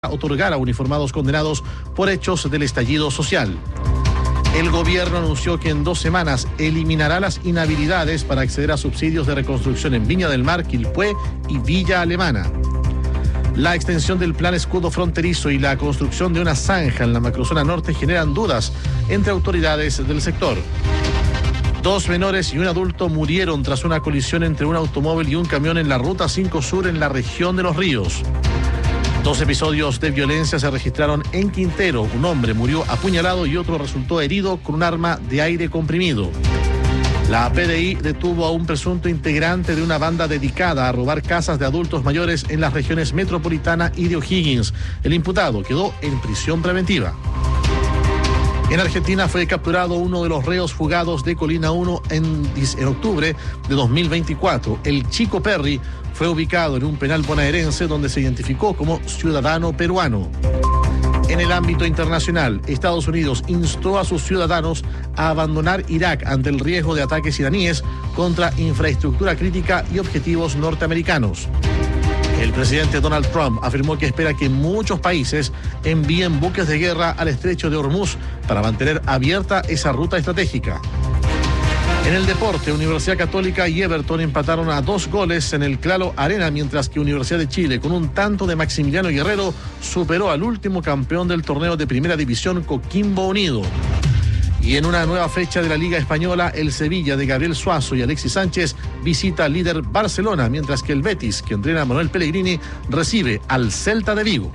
otorgar a uniformados condenados por hechos del estallido social. El gobierno anunció que en 2 semanas eliminará las inhabilidades para acceder a subsidios de reconstrucción en Viña del Mar, Quilpué y Villa Alemana. La extensión del plan escudo fronterizo y la construcción de una zanja en la macrozona norte generan dudas entre autoridades del sector. 2 menores y un adulto murieron tras una colisión entre un automóvil y un camión en la Ruta 5 Sur en la región de Los Ríos. 2 episodios de violencia se registraron en Quintero. Un hombre murió apuñalado y otro resultó herido con un arma de aire comprimido. La PDI detuvo a un presunto integrante de una banda dedicada a robar casas de adultos mayores en las regiones Metropolitana y de O'Higgins. El imputado quedó en prisión preventiva. En Argentina fue capturado uno de los reos fugados de Colina 1 en octubre de 2024. El Chico Perry fue ubicado en un penal bonaerense donde se identificó como ciudadano peruano. En el ámbito internacional, Estados Unidos instó a sus ciudadanos a abandonar Irak ante el riesgo de ataques iraníes contra infraestructura crítica y objetivos norteamericanos. El presidente Donald Trump afirmó que espera que muchos países envíen buques de guerra al estrecho de Hormuz para mantener abierta esa ruta estratégica. En el deporte, Universidad Católica y Everton empataron a 2 goles en el Claro Arena, mientras que Universidad de Chile, con un tanto de Maximiliano Guerrero, superó al último campeón del torneo de Primera División, Coquimbo Unido. Y en una nueva fecha de la Liga Española, el Sevilla de Gabriel Suazo y Alexis Sánchez visita al líder Barcelona, mientras que el Betis, que entrena a Manuel Pellegrini, recibe al Celta de Vigo.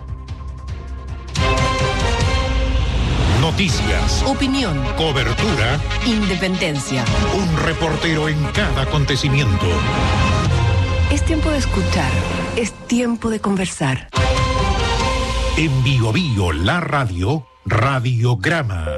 Noticias, opinión, cobertura, independencia. Un reportero en cada acontecimiento. Es tiempo de escuchar, es tiempo de conversar. En Bio Bio, la radio, Radiograma.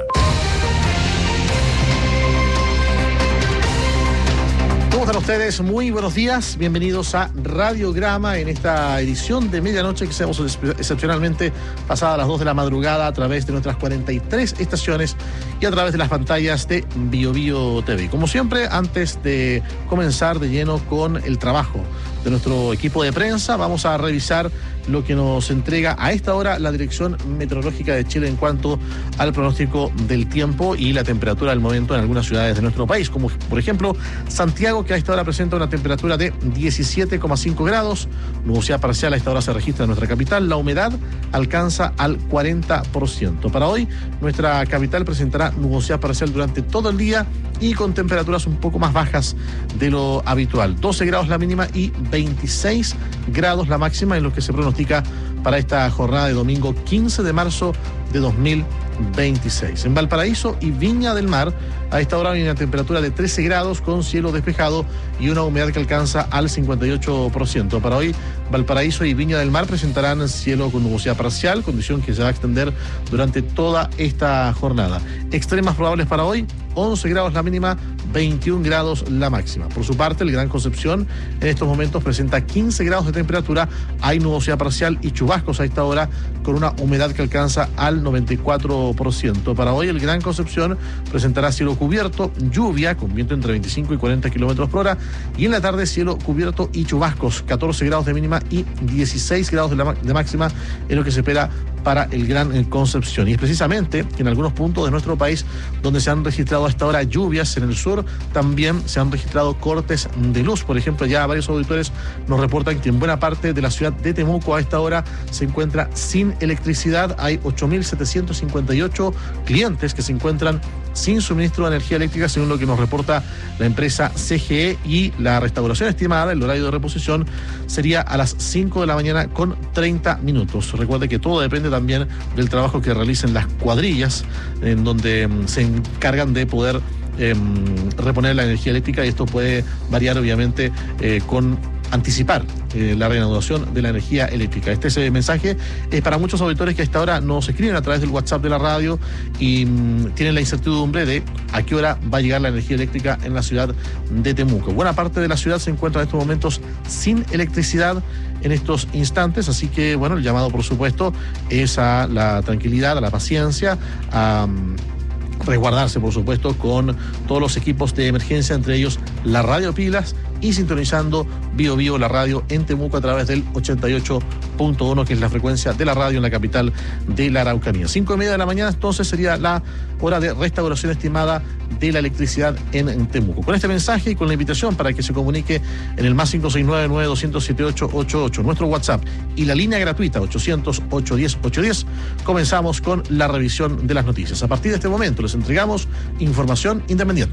¿Cómo están ustedes? Muy buenos días, bienvenidos a Radiograma en esta edición de medianoche que hacemos excepcionalmente pasada a las 2 de la madrugada a través de nuestras 43 estaciones y a través de las pantallas de Bio Bio TV. Como siempre, antes de comenzar de lleno con el trabajo de nuestro equipo de prensa, vamos a revisar lo que nos entrega a esta hora la Dirección Meteorológica de Chile en cuanto al pronóstico del tiempo y la temperatura del momento en algunas ciudades de nuestro país, como por ejemplo Santiago, que a esta hora presenta una temperatura de 17,5 grados, nubosidad parcial a esta hora se registra en nuestra capital, la humedad alcanza al 40%. Para hoy, nuestra capital presentará nubosidad parcial durante todo el día y con temperaturas un poco más bajas de lo habitual, 12 grados la mínima y 26 grados la máxima en lo que se pronostica para esta jornada de domingo 15 de marzo de 2026. En Valparaíso y Viña del Mar, a esta hora hay una temperatura de 13 grados con cielo despejado y una humedad que alcanza al 58%. Para hoy, Valparaíso y Viña del Mar presentarán cielo con nubosidad parcial, condición que se va a extender durante toda esta jornada. Extremas probables para hoy, 11 grados la mínima, 21 grados la máxima. Por su parte, el Gran Concepción en estos momentos presenta 15 grados de temperatura, hay nubosidad parcial y chubascos a esta hora con una humedad que alcanza al 94%. Para hoy, el Gran Concepción presentará cielo cubierto, lluvia con viento entre 25 y 40 kilómetros por hora y en la tarde cielo cubierto y chubascos, 14 grados de mínima y 16 grados de máxima es lo que se espera para el Gran Concepción. Y es precisamente en algunos puntos de nuestro país donde se han registrado hasta ahora lluvias. En el sur también se han registrado cortes de luz. Por ejemplo, ya varios auditores nos reportan que en buena parte de la ciudad de Temuco a esta hora se encuentra sin electricidad. Hay 8.758 clientes que se encuentran sin suministro de energía eléctrica, según lo que nos reporta la empresa CGE, y la restauración estimada, el horario de reposición, sería a las 5 de la mañana con 30 minutos. Recuerde que todo depende también del trabajo que realicen las cuadrillas, en donde se encargan de poder reponer la energía eléctrica, y esto puede variar obviamente con anticipar la reanudación de la energía eléctrica. Este mensaje es para muchos auditores que a esta hora nos escriben a través del WhatsApp de la radio y tienen la incertidumbre de a qué hora va a llegar la energía eléctrica en la ciudad de Temuco. Buena parte de la ciudad se encuentra en estos momentos sin electricidad en estos instantes, así que bueno, el llamado por supuesto es a la tranquilidad, a la paciencia, a resguardarse por supuesto con todos los equipos de emergencia, entre ellos la radio pilas y sintonizando Bio Bio, la radio en Temuco a través del 88.1, que es la frecuencia de la radio en la capital de la Araucanía. 5:30 de la mañana, entonces, sería la hora de restauración estimada de la electricidad en Temuco. Con este mensaje y con la invitación para que se comunique en el más 569-9200-7888, nuestro WhatsApp y la línea gratuita 800-810-810, comenzamos con la revisión de las noticias. A partir de este momento les entregamos información independiente.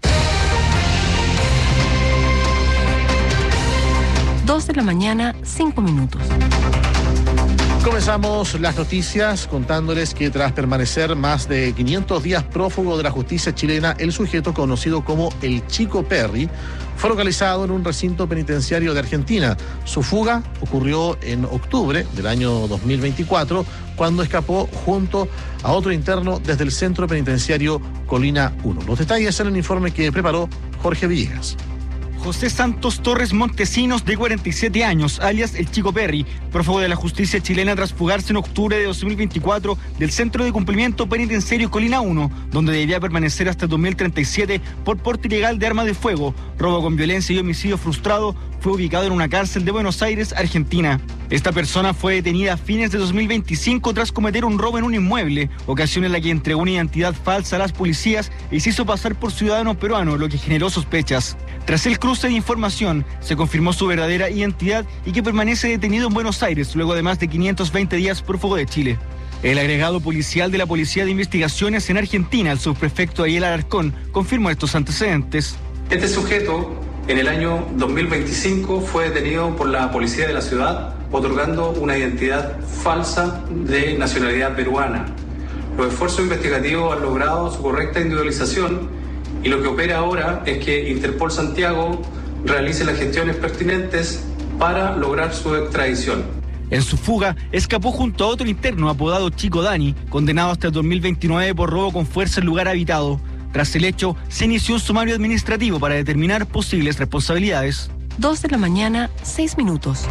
2 de la mañana, 5 minutos. Comenzamos las noticias contándoles que tras permanecer más de 500 días prófugo de la justicia chilena, el sujeto conocido como el Chico Perry fue localizado en un recinto penitenciario de Argentina. Su fuga ocurrió en octubre del año 2024, cuando escapó junto a otro interno desde el centro penitenciario Colina 1. Los detalles en el informe que preparó Jorge Villegas. José Santos Torres Montesinos, de 47 años, alias el Chico Perry, prófugo de la justicia chilena tras fugarse en octubre de 2024 del Centro de Cumplimiento Penitenciario Colina 1, donde debía permanecer hasta 2037 por porte ilegal de arma de fuego, robo con violencia y homicidio frustrado. Fue ubicado en una cárcel de Buenos Aires, Argentina. Esta persona fue detenida a fines de 2025 tras cometer un robo en un inmueble, ocasión en la que entregó una identidad falsa a las policías y se hizo pasar por ciudadano peruano, lo que generó sospechas. Tras el cruce de información, se confirmó su verdadera identidad y que permanece detenido en Buenos Aires luego de más de 520 días prófugo de Chile. El agregado policial de la Policía de Investigaciones en Argentina, el subprefecto Ariel Alarcón, confirmó estos antecedentes. Este sujeto, en el año 2025, fue detenido por la policía de la ciudad, otorgando una identidad falsa de nacionalidad peruana. Los esfuerzos investigativos han logrado su correcta individualización y lo que opera ahora es que Interpol Santiago realice las gestiones pertinentes para lograr su extradición. En su fuga, escapó junto a otro interno apodado Chico Dani, condenado hasta el 2029 por robo con fuerza en lugar habitado. Tras el hecho, se inició un sumario administrativo para determinar posibles responsabilidades. 2 de la mañana, 6 minutos.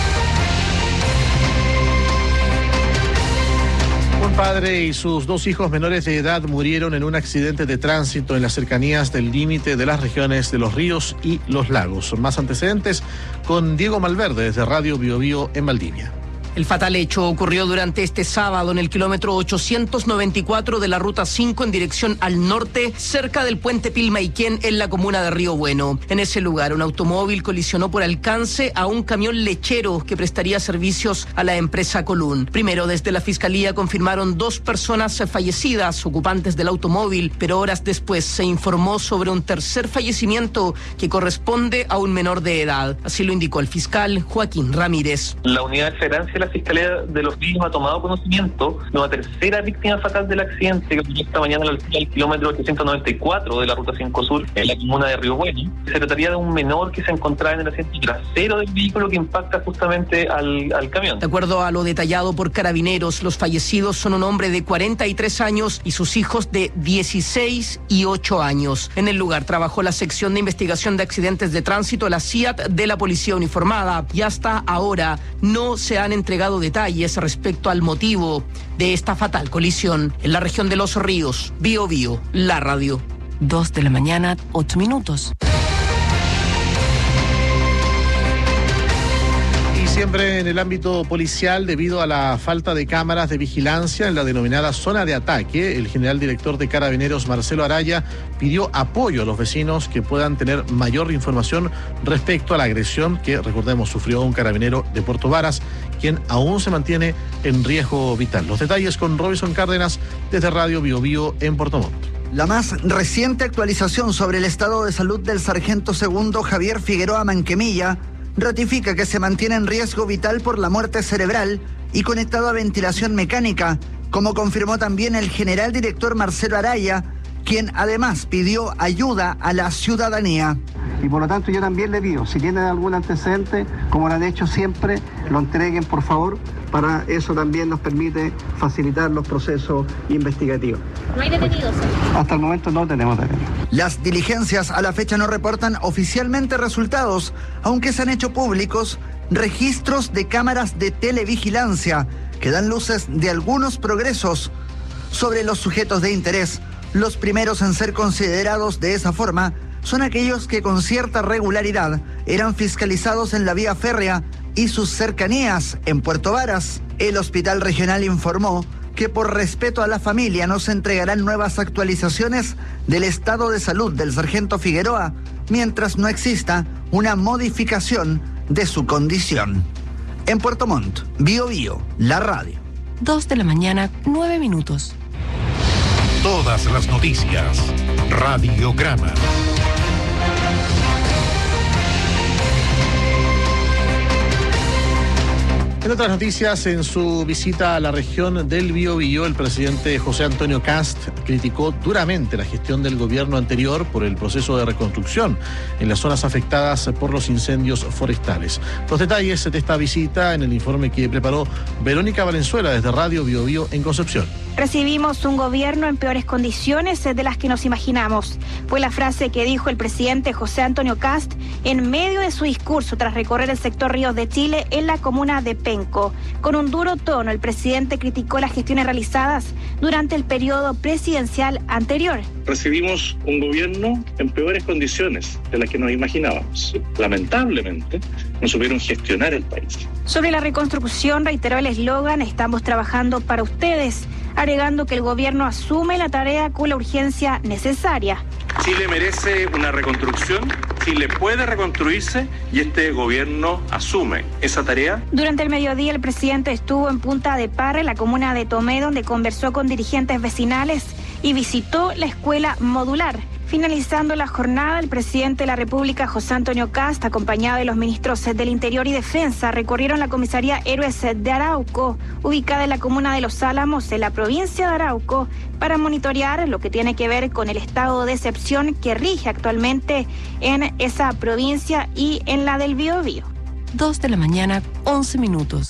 Un padre y sus 2 hijos menores de edad murieron en un accidente de tránsito en las cercanías del límite de las regiones de Los Ríos y Los Lagos. Más antecedentes con Diego Malverde desde Radio Bio Bio en Valdivia. El fatal hecho ocurrió durante este sábado en el kilómetro 894 de la Ruta 5 en dirección al norte, cerca del puente Pilmaiquén en la comuna de Río Bueno. En ese lugar, un automóvil colisionó por alcance a un camión lechero que prestaría servicios a la empresa Colún. Primero, desde la Fiscalía confirmaron 2 personas fallecidas, ocupantes del automóvil, pero horas después se informó sobre un tercer fallecimiento que corresponde a un menor de edad. Así lo indicó el fiscal Joaquín Ramírez. La unidad de flagrancia de la Fiscalía de Los Ríos ha tomado conocimiento de una tercera víctima fatal del accidente que ocurrió esta mañana al kilómetro 894 de la Ruta 5 Sur, en la comuna de Río Bueno. Se trataría de un menor que se encontraba en el asiento trasero del vehículo que impacta justamente al camión. De acuerdo a lo detallado por Carabineros, los fallecidos son un hombre de 43 años y sus hijos de 16 y 8 años. En el lugar trabajó la sección de investigación de accidentes de tránsito, la CIAT, de la Policía Uniformada, y hasta ahora no se han entregado detalles respecto al motivo de esta fatal colisión. En la región de Los Ríos, Bio Bio, la radio. 2 de la mañana, 8 minutos. Siempre en el ámbito policial, debido a la falta de cámaras de vigilancia en la denominada zona de ataque, el general director de Carabineros, Marcelo Araya, pidió apoyo a los vecinos que puedan tener mayor información respecto a la agresión que, recordemos, sufrió un carabinero de Puerto Varas, quien aún se mantiene en riesgo vital. Los detalles con Robinson Cárdenas desde Radio Bio Bio en Puerto Montt. La más reciente actualización sobre el estado de salud del sargento segundo Javier Figueroa Manquemilla ratifica que se mantiene en riesgo vital por la muerte cerebral y conectado a ventilación mecánica, como confirmó también el general director Marcelo Araya, quien además pidió ayuda a la ciudadanía. Y por lo tanto yo también le pido, si tienen algún antecedente, como lo han hecho siempre, lo entreguen por favor, para eso también nos permite facilitar los procesos investigativos. ¿No hay detenidos? Hasta el momento no tenemos detenidos. Las diligencias a la fecha no reportan oficialmente resultados, aunque se han hecho públicos registros de cámaras de televigilancia que dan luces de algunos progresos sobre los sujetos de interés. Los primeros en ser considerados de esa forma son aquellos que con cierta regularidad eran fiscalizados en la vía férrea y sus cercanías en Puerto Varas. El hospital regional informó que por respeto a la familia no se entregarán nuevas actualizaciones del estado de salud del sargento Figueroa mientras no exista una modificación de su condición. En Puerto Montt, Bio Bio, la radio. 2 de la mañana, 9 minutos. Todas las noticias. Radiograma. En otras noticias, en su visita a la región del Biobío, el presidente José Antonio Kast criticó duramente la gestión del gobierno anterior por el proceso de reconstrucción en las zonas afectadas por los incendios forestales. Los detalles de esta visita en el informe que preparó Verónica Valenzuela desde Radio Biobío en Concepción. Recibimos un gobierno en peores condiciones de las que nos imaginamos. Fue la frase que dijo el presidente José Antonio Kast en medio de su discurso tras recorrer el sector Ríos de Chile en la comuna de Penco. Con un duro tono, el presidente criticó las gestiones realizadas durante el periodo presidencial anterior. Recibimos un gobierno en peores condiciones de las que nos imaginábamos. Lamentablemente, no supieron gestionar el país. Sobre la reconstrucción, reiteró el eslogan "Estamos trabajando para ustedes", agregando que el gobierno asume la tarea con la urgencia necesaria. Chile merece una reconstrucción, Chile puede reconstruirse y este gobierno asume esa tarea. Durante el mediodía, el presidente estuvo en Punta de Parra, en la comuna de Tomé, donde conversó con dirigentes vecinales y visitó la escuela modular. Finalizando la jornada, el presidente de la República, José Antonio Kast, acompañado de los ministros del Interior y Defensa, recorrieron la comisaría Héroes de Arauco, ubicada en la comuna de Los Álamos, en la provincia de Arauco, para monitorear lo que tiene que ver con el estado de excepción que rige actualmente en esa provincia y en la del Biobío. 2 de la mañana, 11 minutos.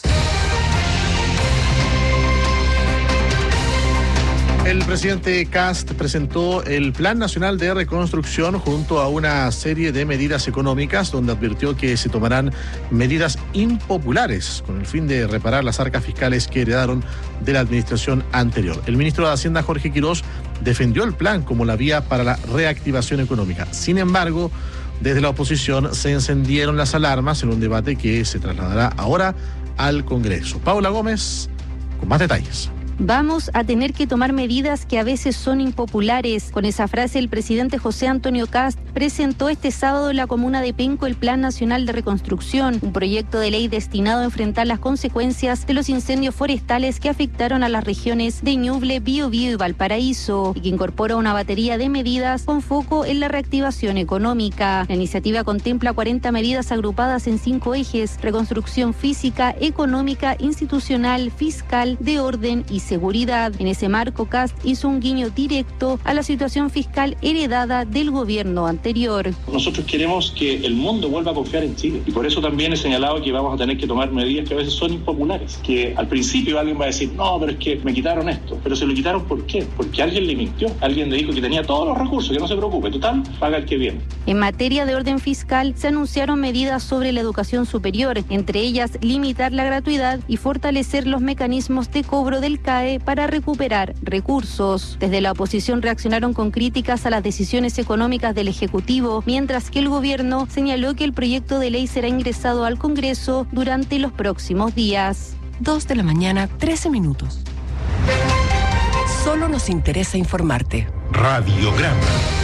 El presidente Kast presentó el Plan Nacional de Reconstrucción junto a una serie de medidas económicas, donde advirtió que se tomarán medidas impopulares con el fin de reparar las arcas fiscales que heredaron de la administración anterior. El ministro de Hacienda, Jorge Quirós, defendió el plan como la vía para la reactivación económica. Sin embargo, desde la oposición se encendieron las alarmas en un debate que se trasladará ahora al Congreso. Paula Gómez, con más detalles. Vamos a tener que tomar medidas que a veces son impopulares. Con esa frase, el presidente José Antonio Kast presentó este sábado en la comuna de Penco el Plan Nacional de Reconstrucción, un proyecto de ley destinado a enfrentar las consecuencias de los incendios forestales que afectaron a las regiones de Ñuble, Biobío y Valparaíso, y que incorpora una batería de medidas con foco en la reactivación económica. La iniciativa contempla 40 medidas agrupadas en 5 ejes: reconstrucción física, económica, institucional, fiscal, de orden y seguridad. En ese marco, Kast hizo un guiño directo a la situación fiscal heredada del gobierno anterior. Nosotros queremos que el mundo vuelva a confiar en Chile y por eso también he señalado que vamos a tener que tomar medidas que a veces son impopulares, que al principio alguien va a decir, no, pero es que me quitaron esto, pero se lo quitaron ¿por qué? Porque alguien le mintió, alguien le dijo que tenía todos los recursos, que no se preocupe, total, paga el que viene. En materia de orden fiscal, se anunciaron medidas sobre la educación superior, entre ellas limitar la gratuidad y fortalecer los mecanismos de cobro del CAE para recuperar recursos. Desde la oposición reaccionaron con críticas a las decisiones económicas del Ejecutivo, mientras que el gobierno señaló que el proyecto de ley será ingresado al Congreso durante los próximos días. 2 de la mañana, 13 minutos. Solo nos interesa informarte. Radiograma.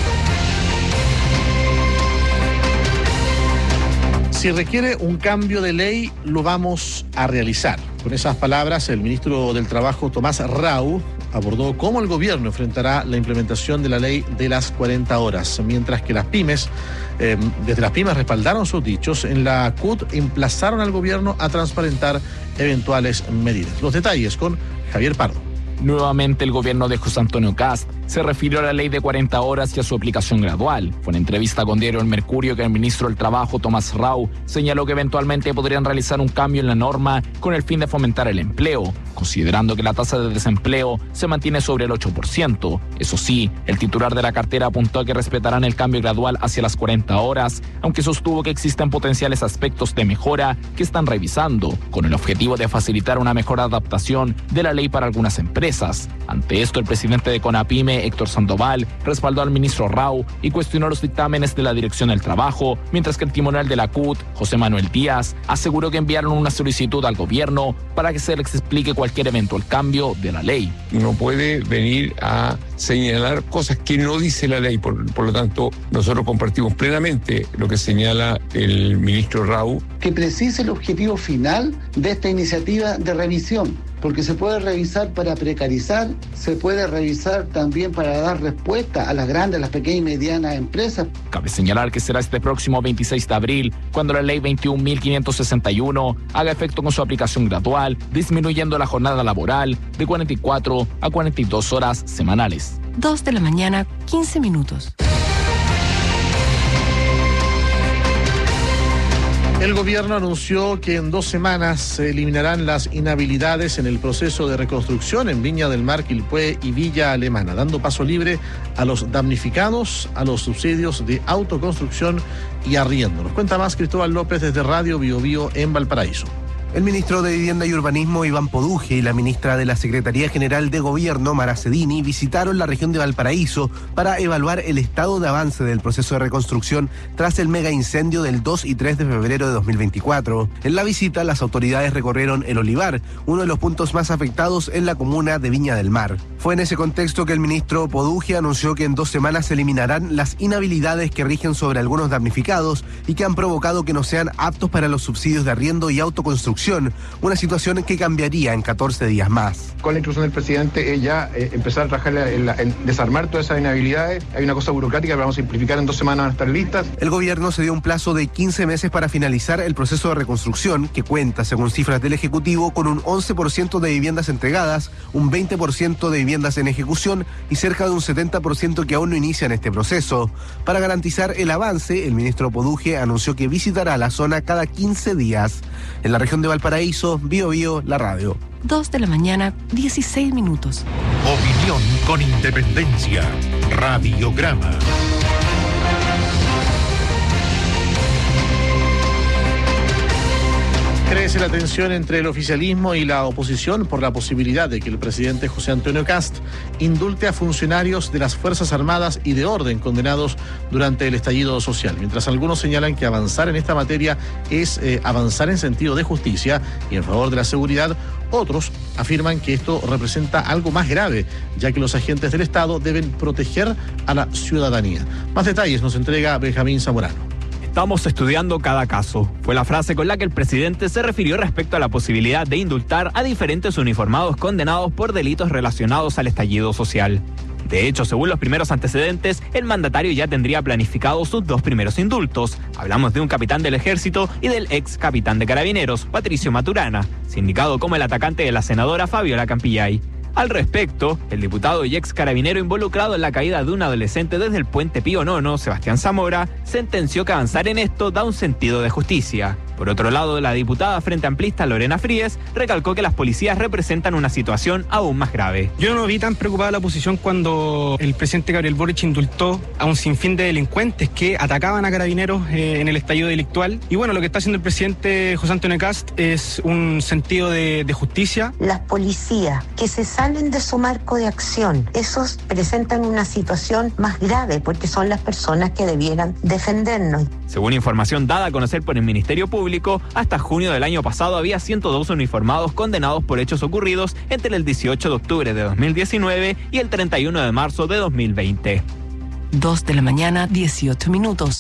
Si requiere un cambio de ley, lo vamos a realizar. Con esas palabras, el ministro del Trabajo, Tomás Rau, abordó cómo el gobierno enfrentará la implementación de la ley de las 40 horas, mientras que las pymes, desde las pymes respaldaron sus dichos. En la CUT emplazaron al gobierno a transparentar eventuales medidas. Los detalles con Javier Pardo. Nuevamente el gobierno de José Antonio Kast se refirió a la ley de 40 horas y a su aplicación gradual. Fue en entrevista con Diario El Mercurio que el ministro del Trabajo, Tomás Rau, señaló que eventualmente podrían realizar un cambio en la norma con el fin de fomentar el empleo, considerando que la tasa de desempleo se mantiene sobre el 8%. Eso sí, el titular de la cartera apuntó a que respetarán el cambio gradual hacia las 40 horas, aunque sostuvo que existen potenciales aspectos de mejora que están revisando, con el objetivo de facilitar una mejor adaptación de la ley para algunas empresas. Ante esto, el presidente de CONAPYME CNE, Héctor Sandoval, respaldó al ministro Rau y cuestionó los dictámenes de la Dirección del Trabajo, mientras que el timonel de la CUT, José Manuel Díaz, aseguró que enviaron una solicitud al gobierno para que se les explique cualquier eventual cambio de la ley. No puede venir a señalar cosas que no dice la ley, por lo tanto nosotros compartimos plenamente lo que señala el ministro Rau. Que precise el objetivo final de esta iniciativa de revisión, porque se puede revisar para precarizar, se puede revisar también para dar respuesta a las grandes, las pequeñas y medianas empresas. Cabe señalar que será este próximo 26 de abril cuando la ley 21.561 haga efecto con su aplicación gradual, disminuyendo la jornada laboral de 44 a 42 horas semanales. 2 de la mañana, 15 minutos. El gobierno anunció que en 2 semanas se eliminarán las inhabilidades en el proceso de reconstrucción en Viña del Mar, Quilpué y Villa Alemana, dando paso libre a los damnificados a los subsidios de autoconstrucción y arriendo. Nos cuenta más Cristóbal López desde Radio Bio Bio en Valparaíso. El ministro de Vivienda y Urbanismo, Iván Poduje, y la ministra de la Secretaría General de Gobierno, Mara Cedini, visitaron la región de Valparaíso para evaluar el estado de avance del proceso de reconstrucción tras el mega incendio del 2 y 3 de febrero de 2024. En la visita, las autoridades recorrieron el Olivar, uno de los puntos más afectados en la comuna de Viña del Mar. Fue en ese contexto que el ministro Poduje anunció que en 2 semanas se eliminarán las inhabilidades que rigen sobre algunos damnificados y que han provocado que no sean aptos para los subsidios de arriendo y autoconstrucción, una situación que cambiaría en 14 días más. Con la instrucción del presidente ya empezar a trabajar en desarmar todas esas inhabilidades. Hay una cosa burocrática que vamos a simplificar, en 2 semanas van a estar listas. El gobierno se dio un plazo de 15 meses para finalizar el proceso de reconstrucción, que cuenta, según cifras del Ejecutivo, con un 11% de viviendas entregadas, un 20% de viviendas en ejecución y cerca de un 70% que aún no inician este proceso. Para garantizar el avance, el ministro Poduje anunció que visitará la zona cada 15 días. En la región de Valparaíso, Bio Bio, la radio. 2 de la mañana, 16 minutos. Opinión con independencia. Radiograma. Crece la tensión entre el oficialismo y la oposición por la posibilidad de que el presidente José Antonio Kast indulte a funcionarios de las Fuerzas Armadas y de orden condenados durante el estallido social. Mientras algunos señalan que avanzar en esta materia es avanzar en sentido de justicia y en favor de la seguridad, otros afirman que esto representa algo más grave, ya que los agentes del Estado deben proteger a la ciudadanía. Más detalles nos entrega Benjamín Zamorano. Estamos estudiando cada caso. Fue la frase con la que el presidente se refirió respecto a la posibilidad de indultar a diferentes uniformados condenados por delitos relacionados al estallido social. De hecho, según los primeros antecedentes, el mandatario ya tendría planificado sus 2 primeros indultos. Hablamos de un capitán del ejército y del ex capitán de carabineros, Patricio Maturana, sindicado como el atacante de la senadora Fabiola Campillay. Al respecto, el diputado y ex carabinero involucrado en la caída de un adolescente desde el puente Pío IX, Sebastián Zamora, sentenció que avanzar en esto da un sentido de justicia. Por otro lado, la diputada frente amplista Lorena Fríes recalcó que las policías representan una situación aún más grave. Yo no vi tan preocupada la oposición cuando el presidente Gabriel Boric indultó a un sinfín de delincuentes que atacaban a carabineros en el estallido delictual. Y bueno, lo que está haciendo el presidente José Antonio Kast es un sentido de justicia. Las policías que se salen de su marco de acción, esos presentan una situación más grave porque son las personas que debieran defendernos. Según información dada a conocer por el Ministerio Público, hasta junio del año pasado había 102 uniformados condenados por hechos ocurridos entre el 18 de octubre de 2019 y el 31 de marzo de 2020. 2 de la mañana, 18 minutos.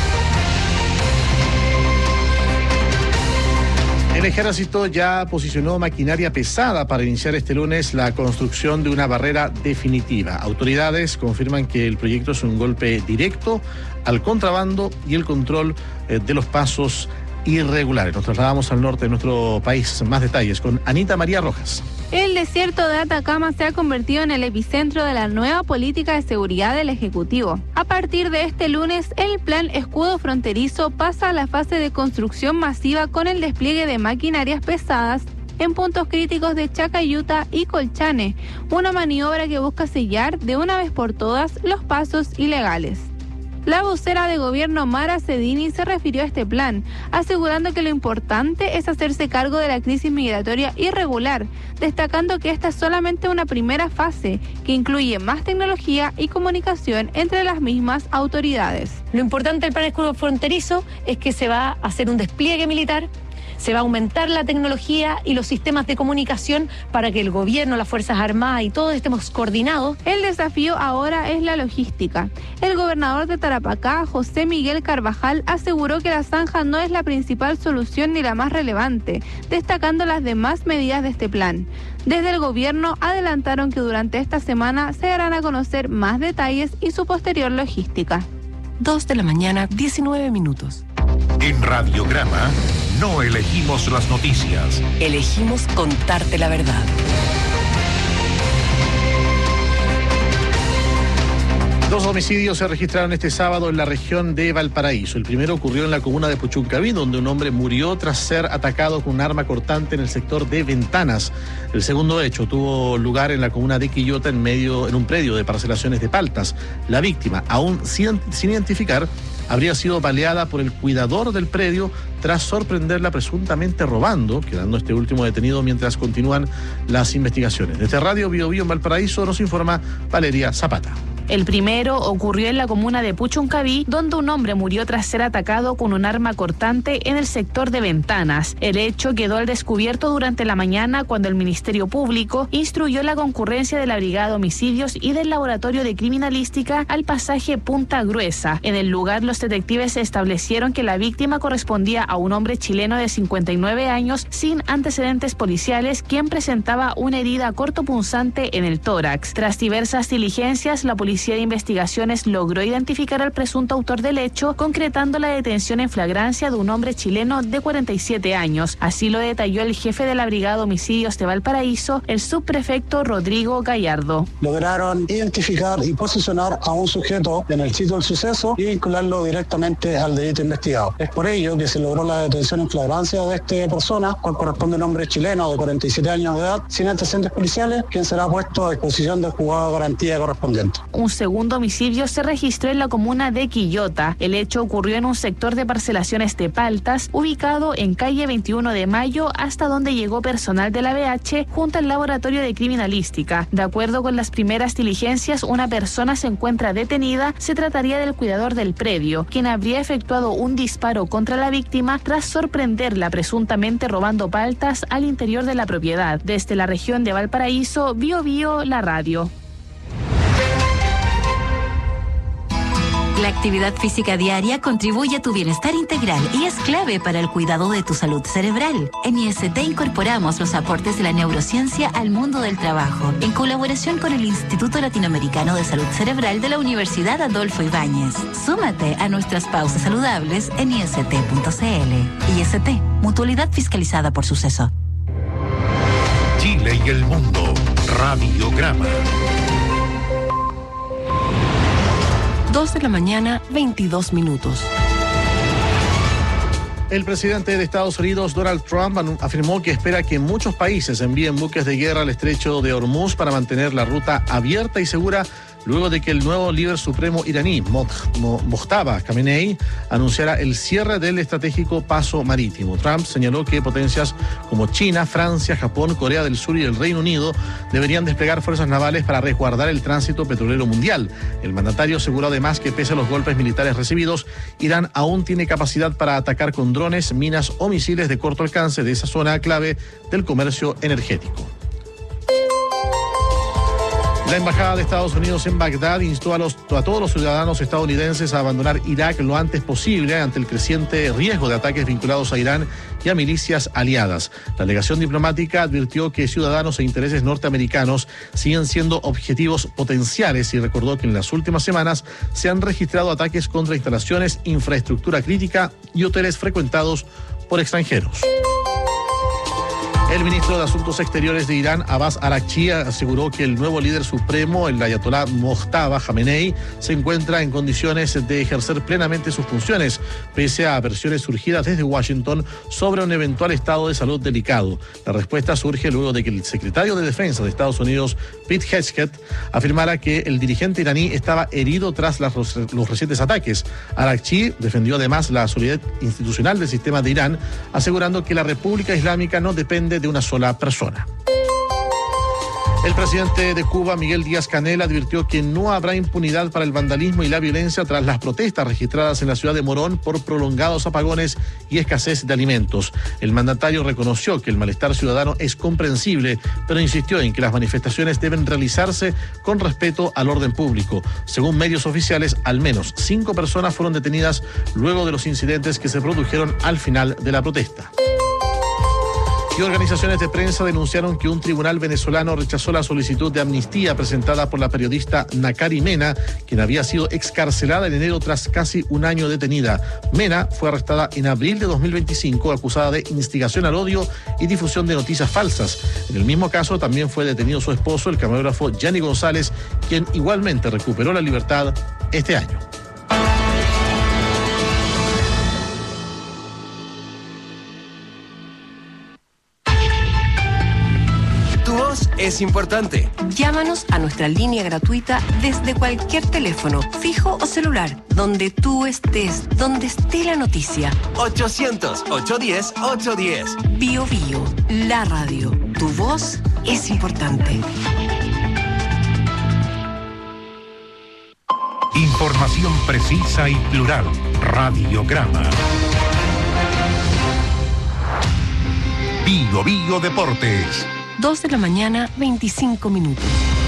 El ejército ya posicionó maquinaria pesada para iniciar este lunes la construcción de una barrera definitiva. Autoridades confirman que el proyecto es un golpe directo al contrabando y el control de los pasos irregulares. Nos trasladamos al norte de nuestro país. Más detalles con Anita María Rojas. El desierto de Atacama se ha convertido en el epicentro de la nueva política de seguridad del Ejecutivo. A partir de este lunes, el plan Escudo Fronterizo pasa a la fase de construcción masiva con el despliegue de maquinarias pesadas en puntos críticos de Chacayuta y Colchane, una maniobra que busca sellar de una vez por todas los pasos ilegales. La vocera de gobierno Mara Cedini se refirió a este plan, asegurando que lo importante es hacerse cargo de la crisis migratoria irregular, destacando que esta es solamente una primera fase que incluye más tecnología y comunicación entre las mismas autoridades. Lo importante del plan escudo fronterizo es que se va a hacer un despliegue militar, se va a aumentar la tecnología y los sistemas de comunicación para que el gobierno, las Fuerzas Armadas y todos estemos coordinados. El desafío ahora es la logística. El gobernador de Tarapacá, José Miguel Carvajal, aseguró que la zanja no es la principal solución ni la más relevante, destacando las demás medidas de este plan. Desde el gobierno adelantaron que durante esta semana se darán a conocer más detalles y su posterior logística. 2:19 a.m. En Radiograma no elegimos las noticias. Elegimos contarte la verdad. Dos homicidios se registraron este sábado en la región de Valparaíso. El primero ocurrió en la comuna de Puchuncaví, donde un hombre murió tras ser atacado con un arma cortante en el sector de Ventanas. El segundo hecho tuvo lugar en la comuna de Quillota, en un predio de parcelaciones de paltas. La víctima, aún sin identificar, habría sido baleada por el cuidador del predio tras sorprenderla presuntamente robando, quedando este último detenido mientras continúan las investigaciones. Desde Radio Bio Bio en Valparaíso nos informa Valeria Zapata. El primero ocurrió en la comuna de Puchuncaví, donde un hombre murió tras ser atacado con un arma cortante en el sector de Ventanas. El hecho quedó al descubierto durante la mañana cuando el Ministerio Público instruyó la concurrencia de la Brigada de Homicidios y del Laboratorio de Criminalística al pasaje Punta Gruesa. En el lugar, los detectives establecieron que la víctima correspondía a un hombre chileno de 59 años sin antecedentes policiales, quien presentaba una herida cortopunzante en el tórax. Tras diversas diligencias, la Policía de Investigaciones logró identificar al presunto autor del hecho, concretando la detención en flagrancia de un hombre chileno de 47 años. Así lo detalló el jefe de la Brigada de Homicidios de Valparaíso, el subprefecto Rodrigo Gallardo. Lograron identificar y posicionar a un sujeto en el sitio del suceso y vincularlo directamente al delito investigado. Es por ello que se logró la detención en flagrancia de esta persona, cual corresponde a un hombre chileno de 47 años de edad, sin antecedentes policiales, quien será puesto a disposición del juzgado de garantía correspondiente. Un segundo homicidio se registró en la comuna de Quillota. El hecho ocurrió en un sector de parcelaciones de paltas, ubicado en calle 21 de Mayo, hasta donde llegó personal de la BH junto al Laboratorio de Criminalística. De acuerdo con las primeras diligencias, una persona se encuentra detenida. Se trataría del cuidador del predio, quien habría efectuado un disparo contra la víctima tras sorprenderla presuntamente robando paltas al interior de la propiedad. Desde la región de Valparaíso, Bio Bio, la radio. La actividad física diaria contribuye a tu bienestar integral y es clave para el cuidado de tu salud cerebral. En IST incorporamos los aportes de la neurociencia al mundo del trabajo, en colaboración con el Instituto Latinoamericano de Salud Cerebral de la Universidad Adolfo Ibáñez. Súmate a nuestras pausas saludables en ist.cl. IST, mutualidad fiscalizada por Suceso. Chile y el mundo. Radiograma. 2:22 a.m. El presidente de Estados Unidos, Donald Trump, afirmó que espera que muchos países envíen buques de guerra al estrecho de Hormuz para mantener la ruta abierta y segura, luego de que el nuevo líder supremo iraní, Mojtaba Khamenei, anunciara el cierre del estratégico paso marítimo. Trump señaló que potencias como China, Francia, Japón, Corea del Sur y el Reino Unido deberían desplegar fuerzas navales para resguardar el tránsito petrolero mundial. El mandatario aseguró además que pese a los golpes militares recibidos, Irán aún tiene capacidad para atacar con drones, minas o misiles de corto alcance de esa zona clave del comercio energético. La Embajada de Estados Unidos en Bagdad instó a todos los ciudadanos estadounidenses a abandonar Irak lo antes posible ante el creciente riesgo de ataques vinculados a Irán y a milicias aliadas. La delegación diplomática advirtió que ciudadanos e intereses norteamericanos siguen siendo objetivos potenciales y recordó que en las últimas semanas se han registrado ataques contra instalaciones, infraestructura crítica y hoteles frecuentados por extranjeros. El ministro de Asuntos Exteriores de Irán, Abbas Araghchi, aseguró que el nuevo líder supremo, el ayatolá Mojtaba Khamenei, se encuentra en condiciones de ejercer plenamente sus funciones, pese a versiones surgidas desde Washington sobre un eventual estado de salud delicado. La respuesta surge luego de que el secretario de Defensa de Estados Unidos, Pete Hegseth, afirmara que el dirigente iraní estaba herido tras los recientes ataques. Araghchi defendió además la solidez institucional del sistema de Irán, asegurando que la República Islámica no depende de una sola persona. El presidente de Cuba, Miguel Díaz-Canel, advirtió que no habrá impunidad para el vandalismo y la violencia tras las protestas registradas en la ciudad de Morón por prolongados apagones y escasez de alimentos. El mandatario reconoció que el malestar ciudadano es comprensible, pero insistió en que las manifestaciones deben realizarse con respeto al orden público. Según medios oficiales, al menos 5 personas fueron detenidas luego de los incidentes que se produjeron al final de la protesta. Y organizaciones de prensa denunciaron que un tribunal venezolano rechazó la solicitud de amnistía presentada por la periodista Nakari Mena, quien había sido excarcelada en enero tras casi un año detenida. Mena fue arrestada en abril de 2025, acusada de instigación al odio y difusión de noticias falsas. En el mismo caso también fue detenido su esposo, el camarógrafo Gianni González, quien igualmente recuperó la libertad este año. Es importante. Llámanos a nuestra línea gratuita desde cualquier teléfono, fijo o celular, donde tú estés, donde esté la noticia. 800-810-810. Bio Bio, la radio. Tu voz es importante. Información precisa y plural. Radiograma. Bio Bio Deportes. 2 de la mañana, 25 minutos.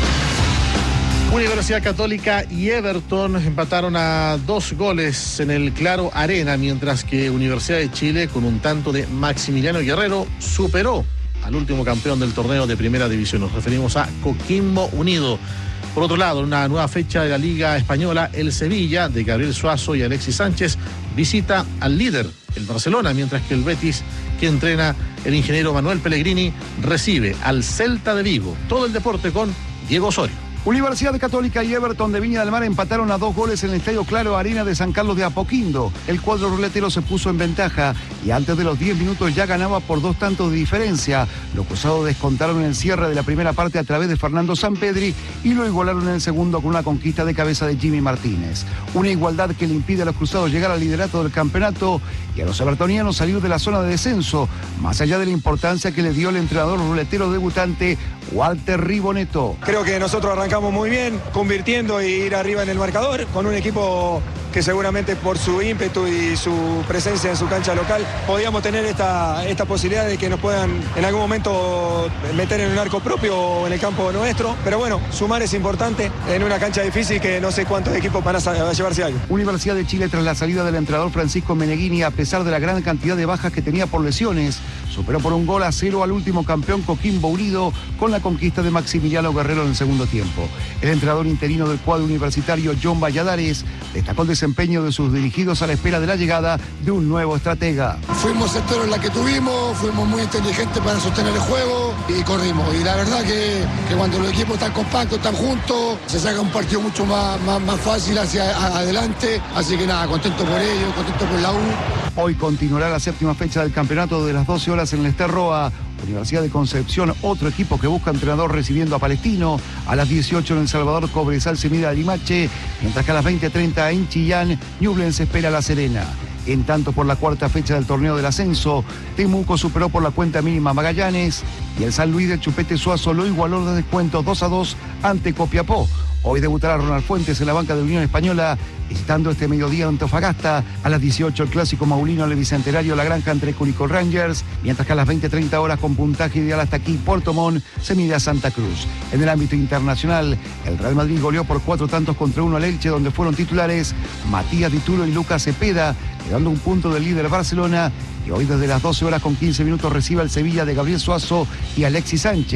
Universidad Católica y Everton empataron a 2 goles en el Claro Arena, mientras que Universidad de Chile, con un tanto de Maximiliano Guerrero, superó al último campeón del torneo de Primera División. Nos referimos a Coquimbo Unido. Por otro lado, en una nueva fecha de la Liga Española, el Sevilla, de Gabriel Suazo y Alexis Sánchez, visita al líder, el Barcelona, mientras que el Betis, que entrena el ingeniero Manuel Pellegrini, recibe al Celta de Vigo. Todo el deporte con Diego Osorio. Universidad Católica y Everton de Viña del Mar empataron a 2 goles en el Estadio Claro Arena de San Carlos de Apoquindo. El cuadro ruletero se puso en ventaja y antes de los 10 minutos ya ganaba por 2 tantos de diferencia. Los cruzados descontaron el cierre de la primera parte a través de Fernando Sampedri y lo igualaron en el segundo con una conquista de cabeza de Jimmy Martínez. Una igualdad que le impide a los cruzados llegar al liderato del campeonato y a los evertonianos salir de la zona de descenso, más allá de la importancia que le dio el entrenador ruletero debutante Walter Ribonetto. Creo que nosotros arrancamos muy bien, convirtiendo e ir arriba en el marcador, con un equipo que seguramente por su ímpetu y su presencia en su cancha local podíamos tener esta posibilidad de que nos puedan en algún momento meter en un arco propio o en el campo nuestro, pero bueno, sumar es importante en una cancha difícil que no sé cuántos equipos van a llevarse algo. Universidad de Chile, tras la salida del entrenador Francisco Meneghini, a pesar de la gran cantidad de bajas que tenía por lesiones, superó por 1-0 al último campeón Coquimbo Unido con la conquista de Maximiliano Guerrero en el segundo tiempo. El entrenador interino del cuadro universitario, John Valladares, destacó el desempeño de sus dirigidos a la espera de la llegada de un nuevo estratega. Fuimos sectores en la que tuvimos, fuimos muy inteligentes para sostener el juego y corrimos. Y la verdad que cuando los equipos están compactos, están juntos, se saca un partido mucho más fácil hacia adelante. Así que nada, contento por ellos, contento por la U. Hoy continuará la 7ª fecha del campeonato de las 12 horas en el Esterroa. Universidad de Concepción, otro equipo que busca entrenador, recibiendo a Palestino. A las 18 en El Salvador, Cobresal se mide a Limache, mientras que a las 20:30 en Chillán, Ñublense espera a La Serena. En tanto, por la 4ª fecha del torneo del ascenso, Temuco superó por la cuenta mínima a Magallanes y el San Luis del Chupete Suazo lo igualó de descuento 2-2 ante Copiapó. Hoy debutará Ronald Fuentes en la banca de Unión Española, visitando este mediodía Antofagasta. A las 18 el clásico maulino en el Bicentenario La Granja entre Curicó Rangers, mientras que a las 20:30 horas, con puntaje ideal hasta aquí, Puerto Montt se mide a Santa Cruz. En el ámbito internacional, el Real Madrid goleó por 4-1 al Elche, donde fueron titulares Matías Dituro y Lucas Cepeda, quedando un punto del líder Barcelona, y hoy desde las 12 horas con 15 minutos recibe al Sevilla de Gabriel Suazo y Alexis Sánchez.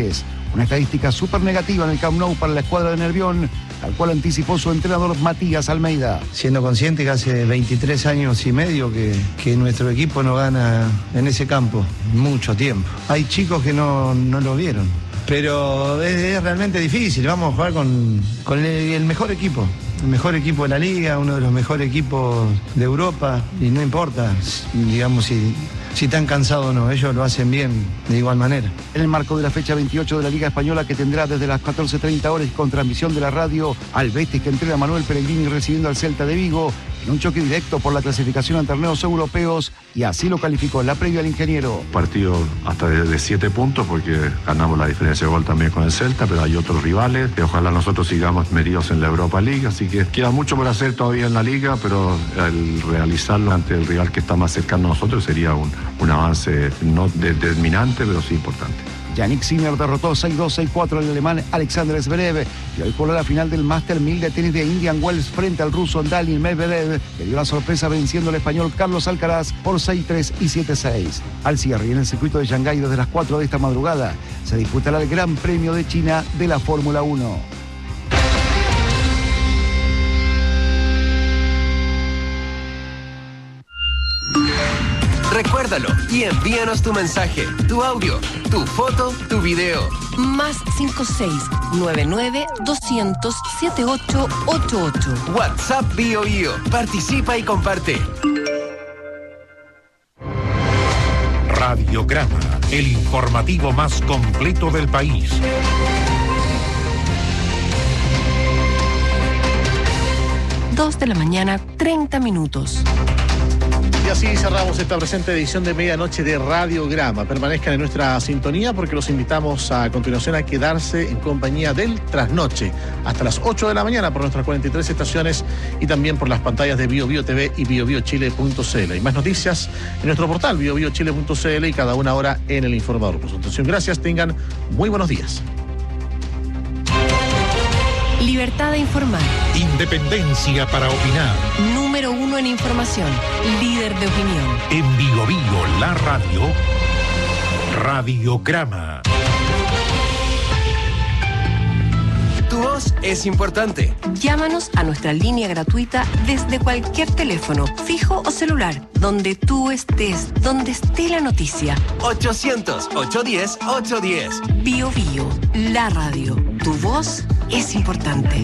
Una estadística súper negativa en el Camp Nou para la escuadra de Nervión, tal cual anticipó su entrenador Matías Almeida. Siendo consciente que hace 23 años y medio que nuestro equipo no gana en ese campo, mucho tiempo. Hay chicos que no lo vieron, pero es realmente difícil. Vamos a jugar con el mejor equipo. El mejor equipo de la liga, uno de los mejores equipos de Europa, y no importa, digamos, si están cansados o no, ellos lo hacen bien de igual manera. En el marco de la fecha 28 de la Liga Española, que tendrá desde las 14:30 horas y con transmisión de la radio, al Betis, que entrena a Manuel Pellegrini recibiendo al Celta de Vigo, en un choque directo por la clasificación a torneos europeos, y así lo calificó en la previa el ingeniero. Partido hasta de 7 puntos, porque ganamos la diferencia de gol también con el Celta, pero hay otros rivales, que ojalá nosotros sigamos metidos en la Europa League, así que queda mucho por hacer todavía en la Liga, pero el realizarlo ante el rival que está más cercano a nosotros sería un avance no determinante, pero sí importante. Yannick Sinner derrotó 6-2, 6-4 al alemán Alexander Zverev, y hoy coló la final del Master 1000 de tenis de Indian Wells frente al ruso Daniil Medvedev, que dio la sorpresa venciendo al español Carlos Alcaraz por 6-3 y 7-6. Al cierre, y en el circuito de Shanghái desde las 4 de esta madrugada, se disputará el Gran Premio de China de la Fórmula 1. Recuérdalo y envíanos tu mensaje, tu audio, tu foto, tu video. Más 56-99-200-7888. WhatsApp BioBio. Participa y comparte. Radiograma, el informativo más completo del país. Dos de la mañana, 30 minutos. Y así cerramos esta presente edición de Medianoche de Radiograma. Permanezcan en nuestra sintonía porque los invitamos a continuación a quedarse en compañía del Trasnoche hasta las 8 de la mañana por nuestras 43 estaciones y también por las pantallas de BioBio TV y biobiochile.cl. Y más noticias en nuestro portal biobiochile.cl y cada una hora en El Informador. Por su atención, gracias. Tengan muy buenos días. Libertad de informar. Independencia para opinar. Número 1 en información. Líder de opinión. En BioBio, la radio. Radiograma. Tu voz es importante. Llámanos a nuestra línea gratuita desde cualquier teléfono, fijo o celular, donde tú estés, donde esté la noticia. 800-810-810. BioBio, la radio. Tu voz es importante.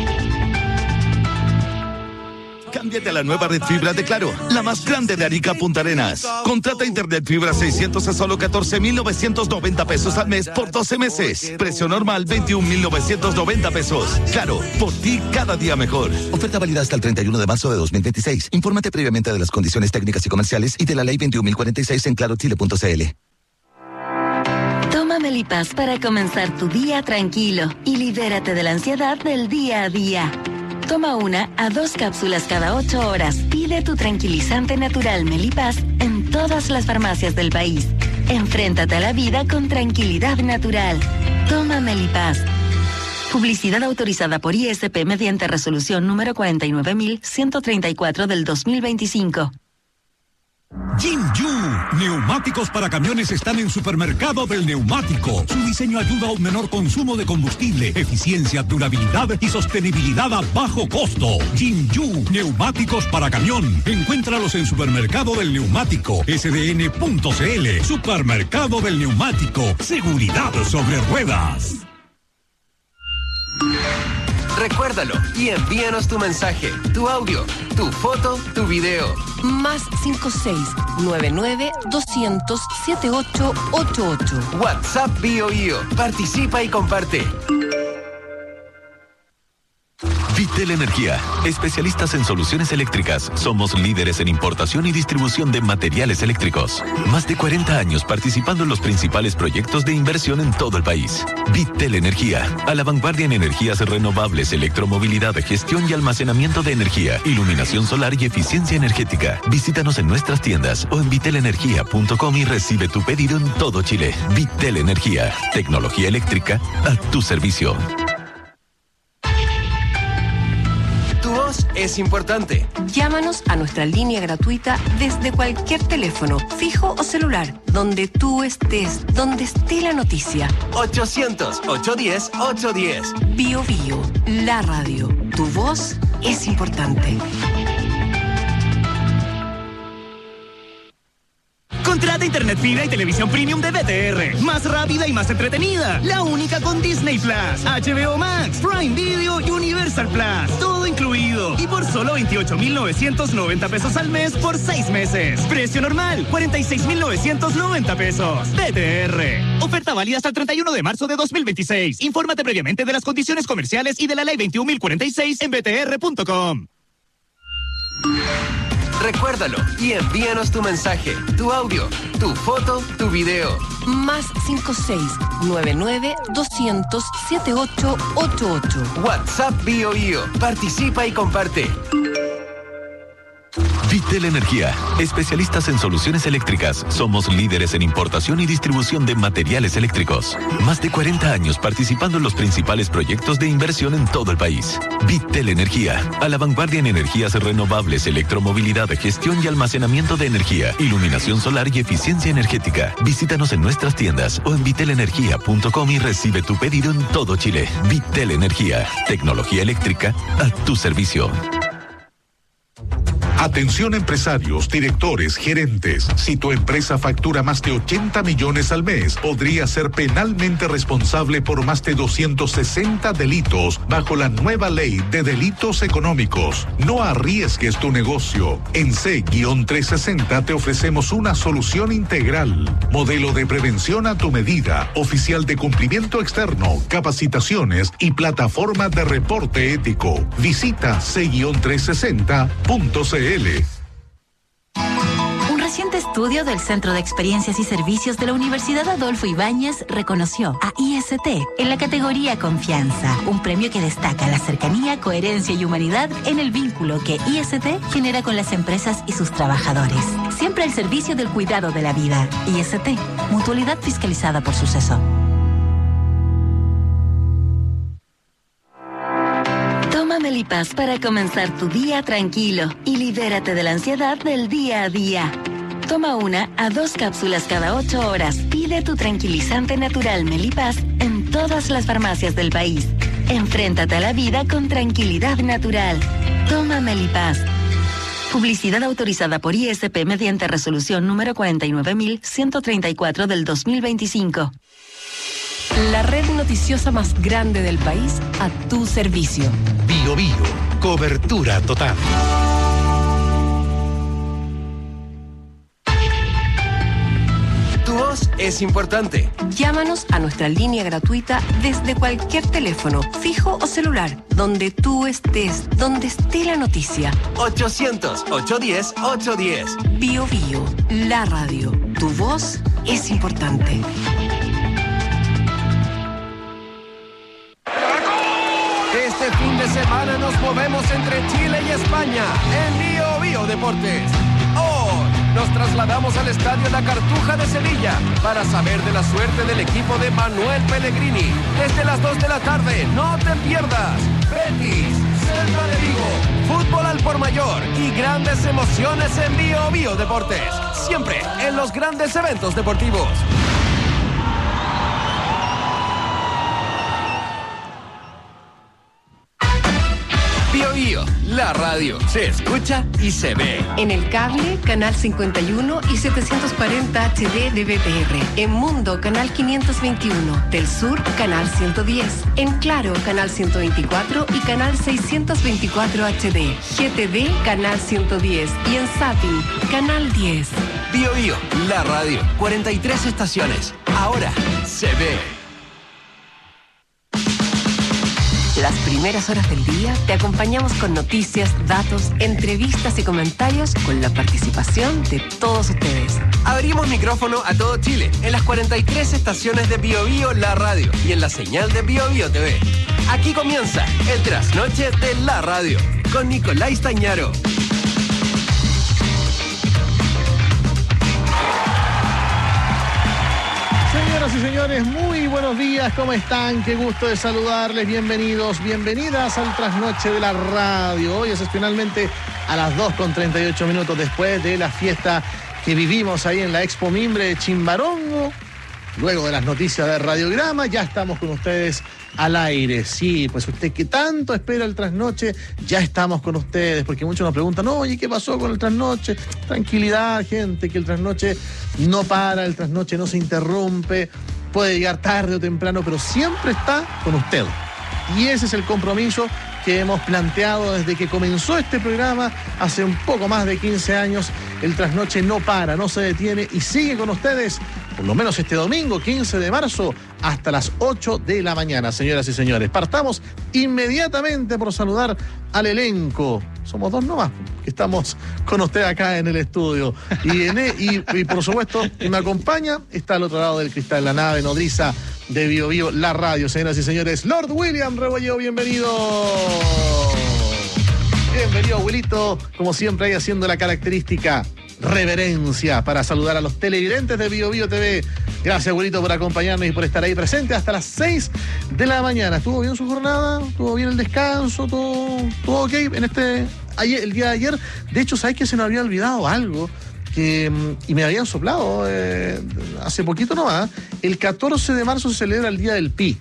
Cámbiate a la nueva red fibra de Claro, la más grande de Arica Punta Arenas. Contrata internet fibra 600 a solo 14,990 pesos al mes por 12 meses. Precio normal 21,990 pesos. Claro, por ti cada día mejor. Oferta válida hasta el 31 de marzo de 2026. Infórmate previamente de las condiciones técnicas y comerciales y de la ley 21.046 en clarochile.cl. Toma Melipaz para comenzar tu día tranquilo y libérate de la ansiedad del día a día. Toma 1 a 2 cápsulas cada 8 horas. Pide tu tranquilizante natural Melipaz en todas las farmacias del país. Enfréntate a la vida con tranquilidad natural. Toma Melipaz. Publicidad autorizada por ISP mediante resolución número 49.134 del 2025. Jinju, neumáticos para camiones están en Supermercado del Neumático. Su diseño ayuda a un menor consumo de combustible, eficiencia, durabilidad y sostenibilidad a bajo costo. Jinju, neumáticos para camión. Encuéntralos en Supermercado del Neumático, sdn.cl. Supermercado del Neumático, seguridad sobre ruedas. Recuérdalo y envíanos tu mensaje, tu audio, tu foto, tu video. Más 56-99-200-7888. WhatsApp BioBio. Participa y comparte. Vitel Energía, especialistas en soluciones eléctricas. Somos líderes en importación y distribución de materiales eléctricos. Más de 40 años participando en los principales proyectos de inversión en todo el país. Vitel Energía, a la vanguardia en energías renovables, electromovilidad, gestión y almacenamiento de energía, iluminación solar y eficiencia energética. Visítanos en nuestras tiendas o en vitelenergia.com y recibe tu pedido en todo Chile. Vitel Energía, tecnología eléctrica a tu servicio. es importante. Llámanos a nuestra línea gratuita desde cualquier teléfono, fijo o celular, donde tú estés, donde esté la noticia. 800-810-810. Bio Bio, la radio. Tu voz es importante. Contrata internet fibra y televisión premium de BTR. Más rápida y más entretenida. La única con Disney Plus, HBO Max, Prime Video y Universal Plus. Todo incluido. Y por solo 28,990 pesos al mes por 6 meses. Precio normal, 46,990 pesos. BTR. Oferta válida hasta el 31 de marzo de 2026. Infórmate previamente de las condiciones comerciales y de la ley 21.046 en btr.com. Recuérdalo y envíanos tu mensaje, tu audio, tu foto, tu video. Más 56-99-200-7888. WhatsApp Bio Bio. Participa y comparte. Vitel Energía, especialistas en soluciones eléctricas. Somos líderes en importación y distribución de materiales eléctricos. Más de 40 años participando en los principales proyectos de inversión en todo el país. Vitel Energía, a la vanguardia en energías renovables, electromovilidad, gestión y almacenamiento de energía, iluminación solar y eficiencia energética. Visítanos en nuestras tiendas o en vitelenergia.com y recibe tu pedido en todo Chile. Vitel Energía, tecnología eléctrica a tu servicio. Atención empresarios, directores, gerentes. Si tu empresa factura más de 80 millones al mes, podría ser penalmente responsable por más de 260 delitos bajo la nueva ley de delitos económicos. No arriesgues tu negocio. En C-360 te ofrecemos una solución integral. Modelo de prevención a tu medida, oficial de cumplimiento externo, capacitaciones y plataforma de reporte ético. Visita C-360.cl. Un reciente estudio del Centro de Experiencias y Servicios de la Universidad Adolfo Ibáñez reconoció a IST en la categoría Confianza, un premio que destaca la cercanía, coherencia y humanidad en el vínculo que IST genera con las empresas y sus trabajadores. Siempre al servicio del cuidado de la vida. IST, mutualidad fiscalizada por Suceso. Toma Melipaz para comenzar tu día tranquilo y libérate de la ansiedad del día a día. Toma 1 a 2 cápsulas cada 8 horas. Pide tu tranquilizante natural Melipaz en todas las farmacias del país. Enfréntate a la vida con tranquilidad natural. Toma Melipaz. Publicidad autorizada por ISP mediante resolución número 49.134 del 2025. La red noticiosa más grande del país a tu servicio. Bio Bio, cobertura total. Tu voz es importante. Llámanos a nuestra línea gratuita desde cualquier teléfono, fijo o celular, donde tú estés, donde esté la noticia. 800-810-810. Bio Bio, la radio. Tu voz es importante. Este fin de semana nos movemos entre Chile y España en Bio Bio Deportes. Hoy nos trasladamos al Estadio La Cartuja de Sevilla para saber de la suerte del equipo de Manuel Pellegrini. Desde las 2 de la tarde, no te pierdas. Betis, Celta de Vigo, fútbol al por mayor y grandes emociones en Bio Bio Deportes. Siempre en los grandes eventos deportivos. Bio Bio, la radio, se escucha y se ve. En el cable, canal 51 y 740 HD de BTR. En Mundo, canal 521. Del Sur, canal 110. En Claro, canal 124 y canal 624 HD. GTV, canal 110. Y en Zapping, canal 10. Bio Bio, la radio, 43 estaciones. Ahora se ve. Las primeras horas del día te acompañamos con noticias, datos, entrevistas y comentarios con la participación de todos ustedes. Abrimos micrófono a todo Chile en las 43 estaciones de Bio Bio La Radio y en la señal de Bio Bio TV. Aquí comienza el trasnoche de la radio con Nicolás Tañaro. Señoras Señoras y señores, muy buenos días, ¿cómo están? Qué gusto de saludarles, bienvenidos, bienvenidas al Trasnoche de la Radio. Hoy excepcionalmente a las 2:38 después de la fiesta que vivimos ahí en la Expo Mimbre de Chimbarongo. Luego de las noticias de Radiograma, ya estamos con ustedes al aire. Sí, pues usted que tanto espera el Trasnoche, ya estamos con ustedes, porque muchos nos preguntan, oye, ¿qué pasó con el Trasnoche? Tranquilidad, gente, que el Trasnoche no para, el Trasnoche no se interrumpe, puede llegar tarde o temprano, pero siempre está con usted. Y ese es el compromiso que hemos planteado desde que comenzó este programa hace un poco más de 15 años. El Trasnoche no para, no se detiene y sigue con ustedes, por lo menos este domingo, 15 de marzo, hasta las 8 de la mañana, señoras y señores. Partamos inmediatamente por saludar al elenco. Somos dos nomás, que estamos con usted acá en el estudio. Y por supuesto, y me acompaña, está al otro lado del cristal, la nave nodriza de Bio Bio, la radio, señoras y señores. Lord William Rebolledo, bienvenido. Bienvenido, abuelito, como siempre ahí haciendo la característica reverencia para saludar a los televidentes de Bio Bio TV. Gracias, abuelito, por acompañarnos y por estar ahí presente hasta las 6 de la mañana. ¿Estuvo bien su jornada? ¿Estuvo bien el descanso? ¿Todo ok el día de ayer? De hecho, ¿sabes que se nos había olvidado algo? Y me habían soplado hace poquito nomás. El 14 de marzo se celebra el Día del Pi,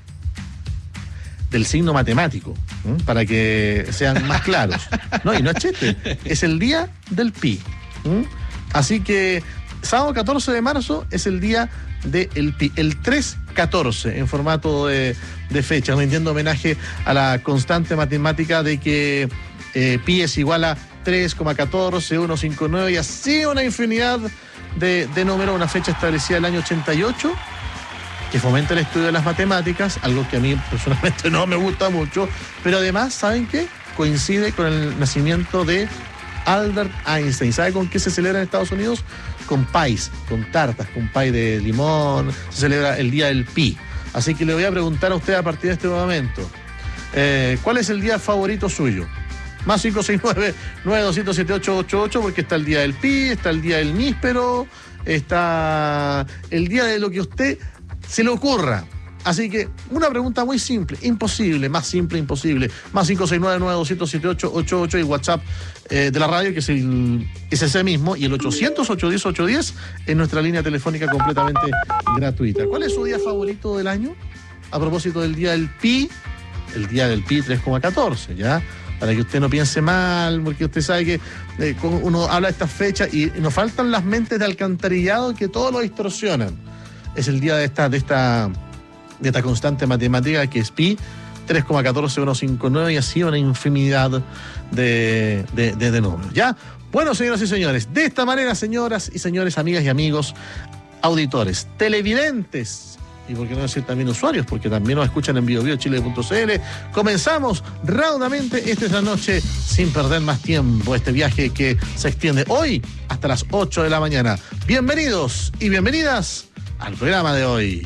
del signo matemático, para que sean más claros. No, y no es chiste, es el Día del Pi. Así que sábado 14 de marzo es el Día del Pi, el 3-14 en formato de fecha, rindiendo homenaje a la constante matemática de que Pi es igual a 3,14159 y así una infinidad de números, una fecha establecida el año 88 que fomenta el estudio de las matemáticas, algo que a mí personalmente no me gusta mucho, pero además, ¿saben qué? Coincide con el nacimiento de Albert Einstein. ¿Sabe con qué se celebra en Estados Unidos? Con pies, con tartas, con pie de limón. Se celebra el Día del Pi. Así que le voy a preguntar a usted a partir de este momento, ¿cuál es el día favorito suyo? Más 569-9207-888, porque está el Día del Pi, está el Día del Níspero, está el día de lo que a usted se le ocurra. Así que una pregunta muy simple, imposible, más simple, imposible. Más 569-9207-888 y WhatsApp de la radio, que es ese mismo, y el 800-810-810 en nuestra línea telefónica completamente gratuita. ¿Cuál es su día favorito del año? A propósito del Día del Pi, el Día del Pi 3,14, ¿ya? Para que usted no piense mal, porque usted sabe que uno habla de estas fechas y nos faltan las mentes de alcantarillado que todo lo distorsionan. Es el día de esta constante matemática que es Pi, 3,14159 y así una infinidad de números. ¿Ya? Bueno, señoras y señores, de esta manera, señoras y señores, amigas y amigos, auditores, televidentes, y por qué no decir también usuarios, porque también nos escuchan en biobiochile.cl, comenzamos raudamente esta noche sin perder más tiempo, este viaje que se extiende hoy hasta las 8 de la mañana. Bienvenidos y bienvenidas al programa de hoy.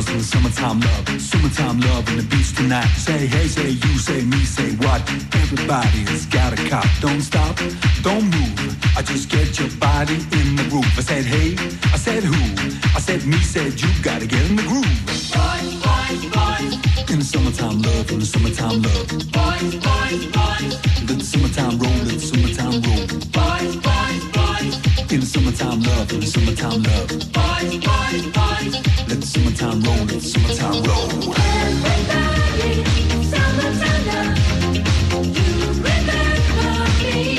with summertime love and the beach tonight. Say hey, say you, say me, say what? Everybody's got a cop. Don't stop, don't move. I just get your body in the groove. I said hey, I said who? I said me, said you. Gotta get in the groove. Boys, boys, boys. In the summertime love, in the summertime love. Boys, boys, boys. Let the summertime roll, let the summertime roll. Boys, boys, boys. In the summertime love, in the summertime love. Boys, boys, boys. Let the summertime roll, let the summertime roll. Everybody, summertime love. You remember me.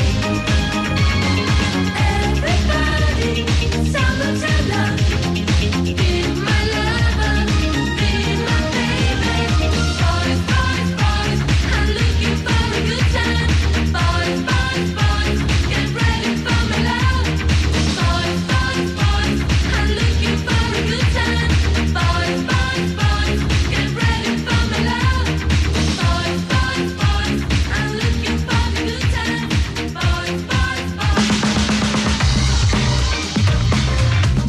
Everybody, summertime love. Be my lover, be my baby. Boys, boys, boys, I'm looking for a good time. Boys, boys, boys, get ready for my love. Boys, boys, boys, I'm looking for a good time. Boys, boys, boys, get ready for my love. Boys, boys, boys, I'm looking for a good time. Boys, boys, boys.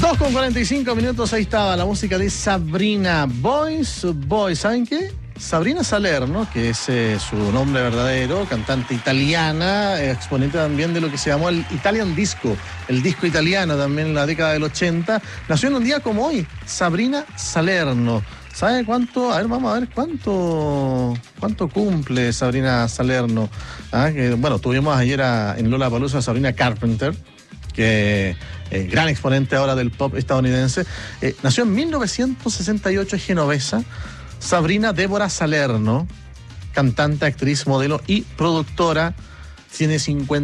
2:45, ahí estaba la música de Sabrina. Boys, ¿saben qué? Sabrina Salerno, que es su nombre verdadero, cantante italiana, exponente también de lo que se llamó el Italian Disco, el disco italiano también en la década del 80, nació en un día como hoy, Sabrina Salerno. ¿Sabe cuánto? A ver, vamos a ver cuánto cumple Sabrina Salerno. Bueno, tuvimos ayer en Lollapalooza a Sabrina Carpenter, que gran exponente ahora del pop estadounidense. Nació en 1968, es genovesa. Sabrina Débora Salerno, cantante, actriz, modelo y productora, tiene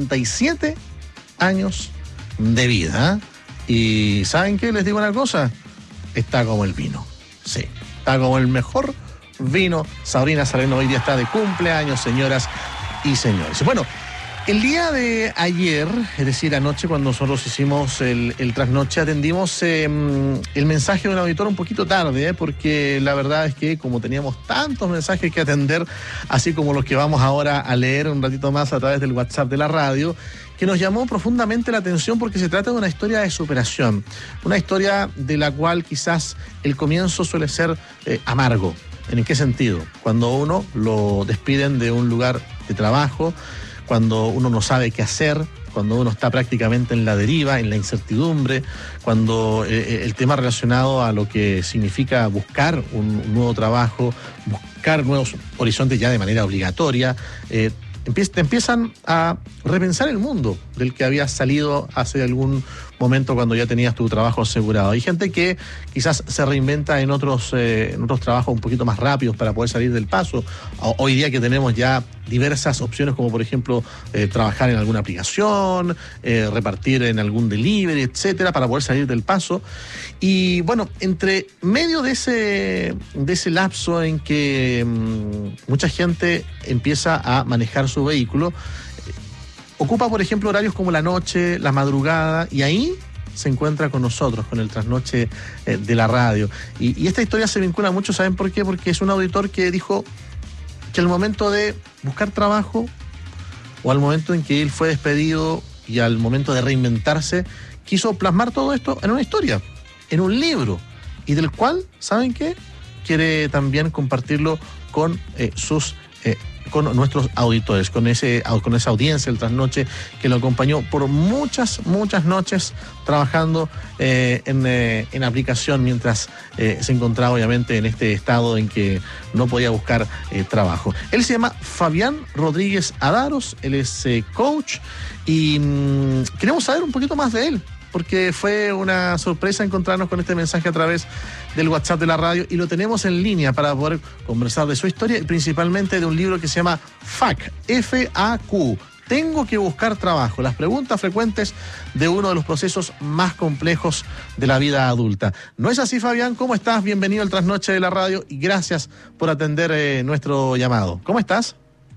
57 años de vida. Y ¿saben qué? Les digo una cosa, está como el vino. Sí, está como el mejor vino. Sabrina Salerno hoy día está de cumpleaños, señoras y señores. Bueno, el día de ayer, es decir, anoche, cuando nosotros hicimos el trasnoche, atendimos el mensaje de un auditor un poquito tarde, porque la verdad es que como teníamos tantos mensajes que atender, así como los que vamos ahora a leer un ratito más a través del WhatsApp de la radio, que nos llamó profundamente la atención porque se trata de una historia de superación, una historia de la cual quizás el comienzo suele ser amargo. ¿En qué sentido? Cuando uno lo despiden de un lugar de trabajo, cuando uno no sabe qué hacer, cuando uno está prácticamente en la deriva, en la incertidumbre, cuando el tema relacionado a lo que significa buscar un nuevo trabajo, buscar nuevos horizontes ya de manera obligatoria, te empiezan a repensar el mundo del que habías salido hace algún momento cuando ya tenías tu trabajo asegurado. Hay gente que quizás se reinventa en otros trabajos un poquito más rápidos para poder salir del paso. Hoy día que tenemos ya diversas opciones, como por ejemplo trabajar en alguna aplicación, repartir en algún delivery, etcétera, para poder salir del paso. Y bueno, entre medio de ese lapso en que mucha gente empieza a manejar su vehículo, ocupa, por ejemplo, horarios como la noche, la madrugada, y ahí se encuentra con nosotros, con el trasnoche de la radio. Y esta historia se vincula mucho, ¿saben por qué? Porque es un auditor que dijo que al momento de buscar trabajo, o al momento en que él fue despedido y al momento de reinventarse, quiso plasmar todo esto en una historia, en un libro, y del cual, ¿saben qué? Quiere también compartirlo con con nuestros auditores, con esa audiencia del trasnoche que lo acompañó por muchas noches trabajando en aplicación mientras se encontraba obviamente en este estado en que no podía buscar trabajo. Él se llama Fabián Rodríguez Adaros, él es coach y queremos saber un poquito más de él, porque fue una sorpresa encontrarnos con este mensaje a través del WhatsApp de la radio y lo tenemos en línea para poder conversar de su historia y principalmente de un libro que se llama FAQ, F-A-Q, Tengo que buscar trabajo, las preguntas frecuentes de uno de los procesos más complejos de la vida adulta. ¿No es así, Fabián? ¿Cómo estás? Bienvenido al Trasnoche de la Radio y gracias por atender nuestro llamado. ¿Cómo estás?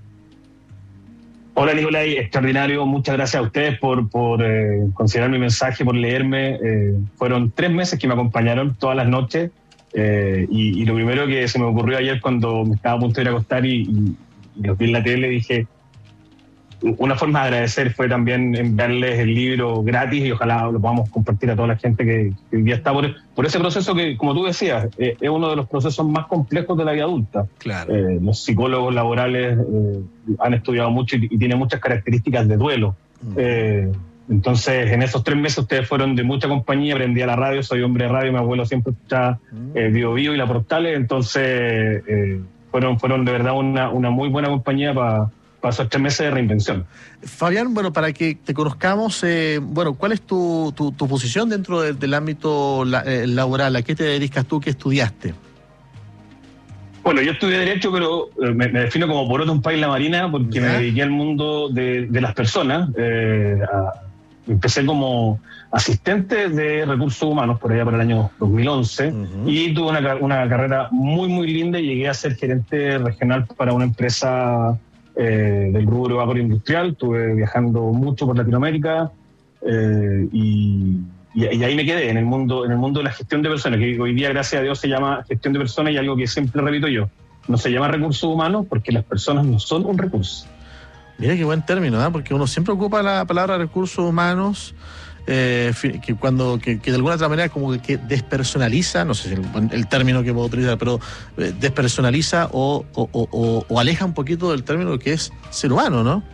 Hola Nicolai, extraordinario, muchas gracias a ustedes por considerar mi mensaje, por leerme. Fueron 3 meses que me acompañaron todas las noches y lo primero que se me ocurrió ayer cuando me estaba a punto de ir a acostar y los vi en la tele, dije, una forma de agradecer fue también enviarles el libro gratis, y ojalá lo podamos compartir a toda la gente que hoy día está por ese proceso que, como tú decías, es uno de los procesos más complejos de la vida adulta. Claro. Los psicólogos laborales han estudiado mucho y tienen muchas características de duelo. Entonces, en esos 3 meses ustedes fueron de mucha compañía. Aprendí a la radio, soy hombre de radio, mi abuelo siempre escuchaba Bio Bio y La Portales, entonces fueron de verdad una muy buena compañía para esos 3 meses de reinvención. Fabián, bueno, para que te conozcamos, ¿cuál es tu posición dentro del ámbito laboral? ¿A qué te dedicas tú? ¿Qué estudiaste? Bueno, yo estudié Derecho, pero me defino como poroto un país la marina, porque me dediqué al mundo de las personas. Empecé como asistente de recursos humanos por allá por el año 2011 y tuve una carrera muy, muy linda y llegué a ser gerente regional para una empresa del rubro agroindustrial. Estuve viajando mucho por Latinoamérica y ahí me quedé en el mundo de la gestión de personas, que hoy día, gracias a Dios, se llama gestión de personas, y algo que siempre repito yo: no se llama recursos humanos porque las personas no son un recurso. Mira qué buen término, ¿eh? Porque uno siempre ocupa la palabra recursos humanos, que de alguna otra manera como que despersonaliza, no sé si el término que puedo utilizar, pero despersonaliza o aleja un poquito del término que es ser humano, ¿no?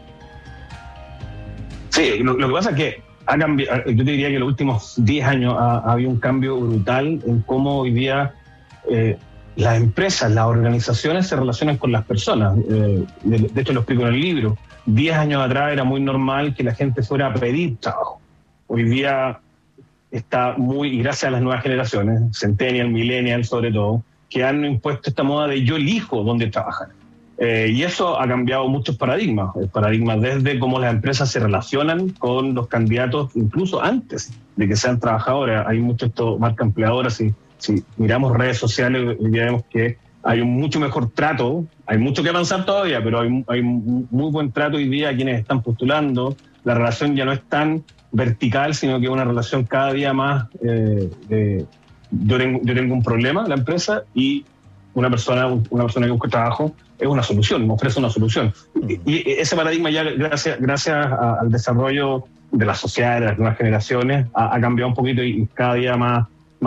Sí, lo que pasa es que ha cambiado. Yo te diría que en los últimos 10 años ha habido un cambio brutal en cómo hoy día las empresas, las organizaciones se relacionan con las personas. De hecho, lo explico en el libro. 10 años atrás era muy normal que la gente fuera a pedir trabajo. Hoy día está y gracias a las nuevas generaciones, Centennial, Millennial sobre todo, que han impuesto esta moda de yo elijo dónde trabajar. Y eso ha cambiado muchos paradigmas. El paradigma desde cómo las empresas se relacionan con los candidatos, incluso antes de que sean trabajadores. Hay mucho marca empleadora. Si miramos redes sociales, vemos que hay un mucho mejor trato. Hay mucho que avanzar todavía, pero hay muy buen trato hoy día a quienes están postulando. La relación ya no es tan vertical, sino que es una relación cada día más yo tengo un problema, la empresa, y una persona que busca trabajo es una solución, me ofrece una solución. Y ese paradigma ya, gracias al desarrollo de la sociedad, de las nuevas generaciones, ha cambiado un poquito y cada día más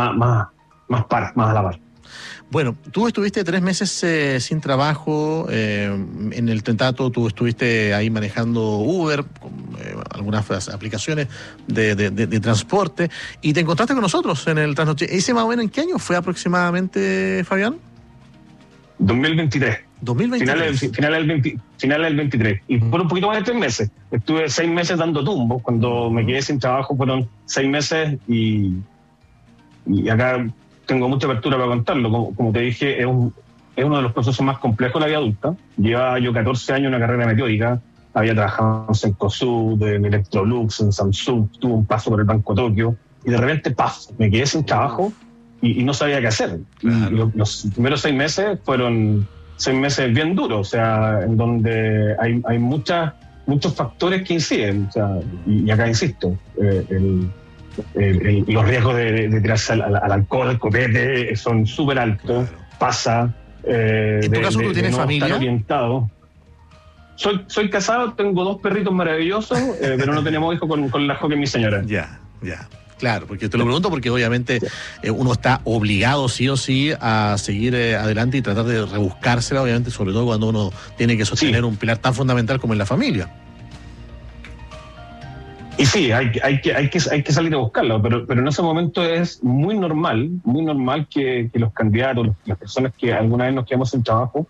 a la par. Bueno, tú estuviste 3 meses sin trabajo en el Tentato. Tú estuviste ahí manejando Uber, algunas aplicaciones de transporte, y te encontraste con nosotros en el Trasnoche. ¿Ese más o menos en qué año fue aproximadamente, Fabián? 2023. 2023. Final del 23. Y por un poquito más de 3 meses. Estuve 6 meses dando tumbos. Cuando me quedé sin trabajo fueron 6 meses y acá tengo mucha apertura para contarlo. Como te dije, es uno de los procesos más complejos de la vida adulta. Llevaba yo 14 años en una carrera meteórica. Había trabajado en Cencosud, en Electrolux, en Samsung, tuve un paso por el Banco Tokio, y de repente, me quedé sin trabajo y no sabía qué hacer. Claro. Y los primeros 6 meses fueron 6 meses bien duros, o sea, en donde hay muchos factores que inciden. O sea, y acá insisto, los riesgos de tirarse al alcohol, al copete, son súper altos. Claro. Pasa. ¿En tu caso tú tienes familia? Orientado. Soy casado, tengo 2 perritos maravillosos, pero no tenemos hijos con la joven mi señora. Ya. Claro, porque te lo pregunto porque obviamente uno está obligado sí o sí a seguir adelante y tratar de rebuscársela, obviamente, sobre todo cuando uno tiene que sostener un pilar tan fundamental como es la familia. Y sí, hay que salir a buscarlo, pero en ese momento es muy normal que los candidatos, las personas que alguna vez nos quedamos sin trabajo,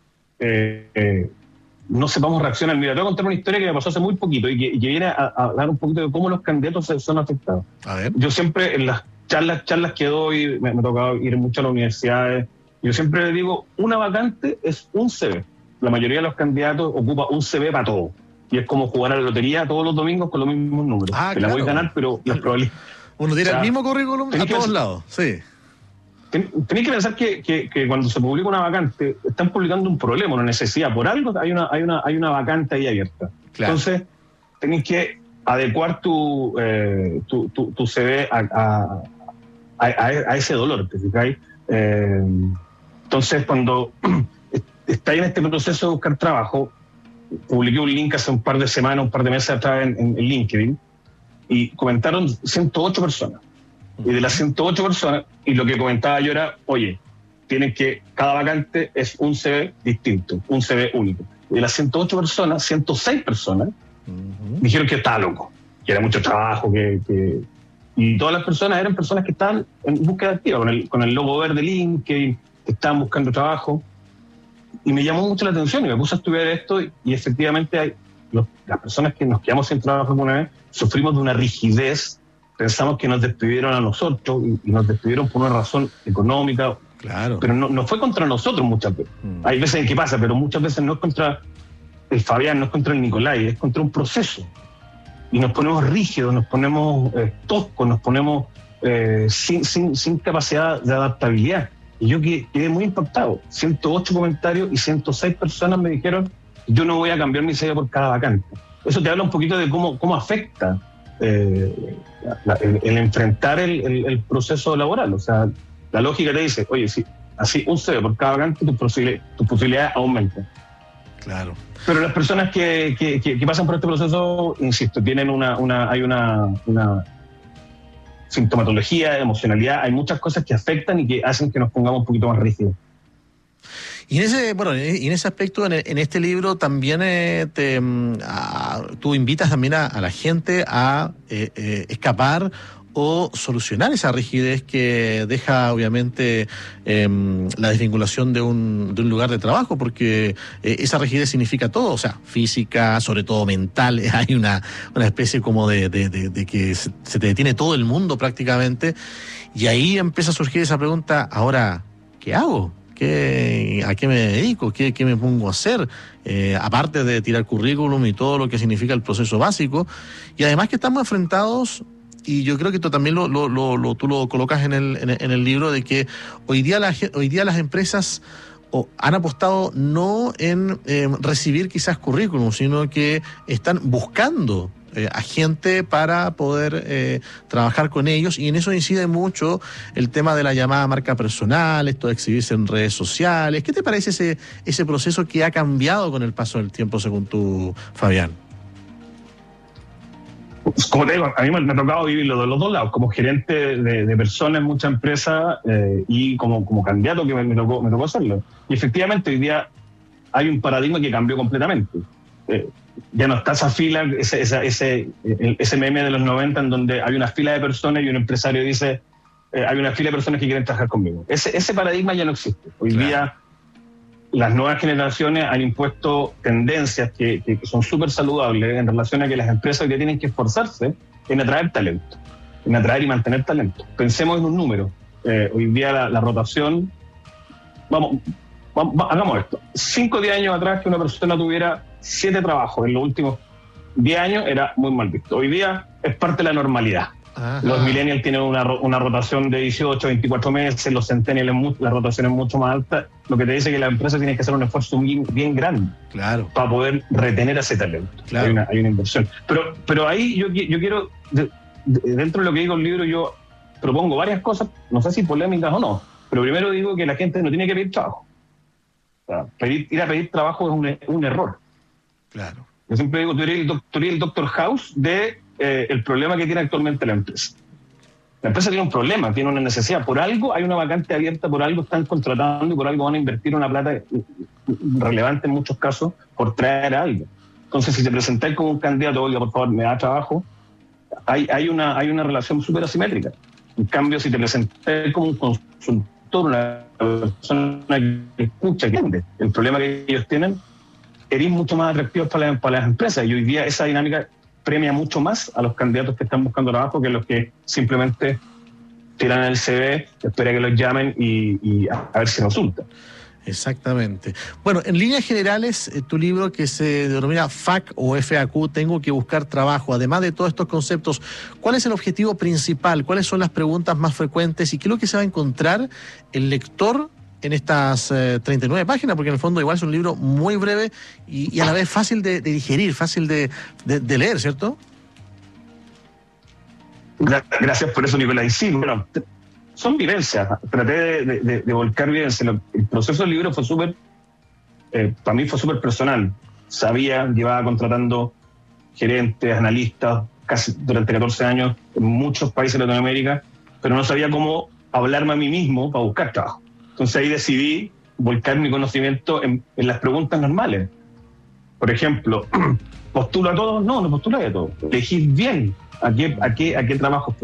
no sepamos reaccionar. Mira, te voy a contar una historia que me pasó hace muy poquito y que viene a hablar un poquito de cómo los candidatos son afectados. A ver. Yo siempre en las charlas que doy, me ha tocado ir mucho a las universidades, yo siempre le digo, una vacante es un CV. La mayoría de los candidatos ocupa un CV para todo. Y es como jugar a la lotería todos los domingos con los mismos números. Te la voy a ganar, pero las probabilidades... Uno tiene el mismo currículum a todos lados, sí. Tenéis que pensar que cuando se publica una vacante, están publicando un problema, una necesidad. Por algo hay una vacante ahí abierta. Claro. Entonces, tenéis que adecuar tu CV a ese dolor, ¿te fijáis? Entonces, cuando estáis en este proceso de buscar trabajo, publiqué un link hace un par de semanas, un par de meses atrás en LinkedIn, y comentaron 108 personas. Y de las 108 personas, y lo que comentaba yo era, oye, cada vacante es un CV distinto, un CV único. Y de las 108 personas, 106 personas dijeron que estaba loco, que era mucho trabajo, y todas las personas eran personas que estaban en búsqueda activa, con el logo verde LinkedIn, que estaban buscando trabajo. Y me llamó mucho la atención y me puse a estudiar esto, y efectivamente las personas que nos quedamos sin trabajo alguna vez sufrimos de una rigidez. Pensamos que nos despidieron a nosotros y nos despidieron por una razón económica. Claro. Pero no fue contra nosotros muchas veces. Hay veces en que pasa, pero muchas veces no es contra el Fabián, no es contra el Nicolai, es contra un proceso. Y nos ponemos rígidos, nos ponemos toscos, nos ponemos sin capacidad de adaptabilidad. Y yo quedé muy impactado. 108 comentarios y 106 personas me dijeron, yo no voy a cambiar mi CV por cada vacante. Eso te habla un poquito de cómo afecta el enfrentar el proceso laboral. O sea, la lógica te dice, oye, si así un CV por cada vacante, tus posibilidades aumentan. Claro. Pero las personas que pasan por este proceso, insisto, tienen hay una sintomatología, emocionalidad, hay muchas cosas que afectan y que hacen que nos pongamos un poquito más rígidos. Y en ese aspecto, en este libro también tú invitas también a la gente a escapar o solucionar esa rigidez que deja obviamente la desvinculación de un lugar de trabajo, porque esa rigidez significa todo, o sea, física, sobre todo mental. Hay una especie como de que se te detiene todo el mundo prácticamente, y ahí empieza a surgir esa pregunta, ahora, ¿qué hago? ¿A qué me dedico? ¿Qué me pongo a hacer? Aparte de tirar currículum y todo lo que significa el proceso básico. Y además que estamos enfrentados, y yo creo que tú también tú lo colocas en el libro, de que hoy día las empresas han apostado no en recibir quizás currículum, sino que están buscando a gente para poder trabajar con ellos, y en eso incide mucho el tema de la llamada marca personal, esto de exhibirse en redes sociales. ¿Qué te parece ese proceso que ha cambiado con el paso del tiempo, según tú, Fabián? Como te digo, a mí me ha tocado vivirlo de los dos lados, como gerente de personas en muchas empresas y como candidato que me tocó hacerlo. Y efectivamente hoy día hay un paradigma que cambió completamente. Ya no está esa fila, ese meme de los 90 en donde hay una fila de personas y un empresario dice, hay una fila de personas que quieren trabajar conmigo. Ese paradigma ya no existe. Hoy día las nuevas generaciones han impuesto tendencias que son súper saludables en relación a que las empresas hoy día tienen que esforzarse en atraer talento, en atraer y mantener talento. Pensemos en un número. Hoy día la rotación, hagamos esto. 5 o 10 años atrás, que una persona tuviera 7 trabajos en los últimos 10 años era muy mal visto. Hoy día es parte de la normalidad. Ajá. Los millennials tienen una rotación de 18, 24 meses, los centennials la rotación es mucho más alta, lo que te dice que la empresa tiene que hacer un esfuerzo bien grande, claro, para poder retener a ese talento. Claro. Hay una inversión. Pero ahí yo quiero, dentro de lo que digo el libro, yo propongo varias cosas, no sé si polémicas o no, pero primero digo que la gente no tiene que pedir trabajo. O sea, ir a pedir trabajo es un error. Claro. Yo siempre digo, tú eres el Dr. House de el problema que tiene actualmente la empresa. La empresa tiene un problema, tiene una necesidad. Por algo hay una vacante abierta, por algo están contratando y por algo van a invertir una plata relevante en muchos casos por traer a alguien. Entonces, si te presentáis como un candidato, oiga, por favor, me da trabajo, hay una relación súper asimétrica. En cambio, si te presentáis como un consultor, una persona que escucha, que entiende el problema que ellos tienen, eres mucho más atractivos para las empresas. Y hoy día esa dinámica premia mucho más a los candidatos que están buscando trabajo que los que simplemente tiran el CV, espera que los llamen y a ver si resulta. Exactamente. Bueno, en líneas generales, tu libro, que se denomina FAQ o FAQ, Tengo que buscar trabajo, además de todos estos conceptos, ¿cuál es el objetivo principal? ¿Cuáles son las preguntas más frecuentes? ¿Y qué es lo que se va a encontrar el lector en estas 39 páginas? Porque en el fondo igual es un libro muy breve y a la vez fácil de digerir, fácil de leer, ¿cierto? Gracias por eso, Nicolás. Sí, bueno, son vivencias. Traté de volcar vivencias. El proceso del libro fue para mí fue súper personal. llevaba contratando gerentes, analistas, casi durante 14 años en muchos países de Latinoamérica, pero no sabía cómo hablarme a mí mismo para buscar trabajo. Entonces ahí decidí volcar mi conocimiento en las preguntas normales. Por ejemplo, ¿postulo a todos? No postulo a todos. Elegís bien a qué trabajos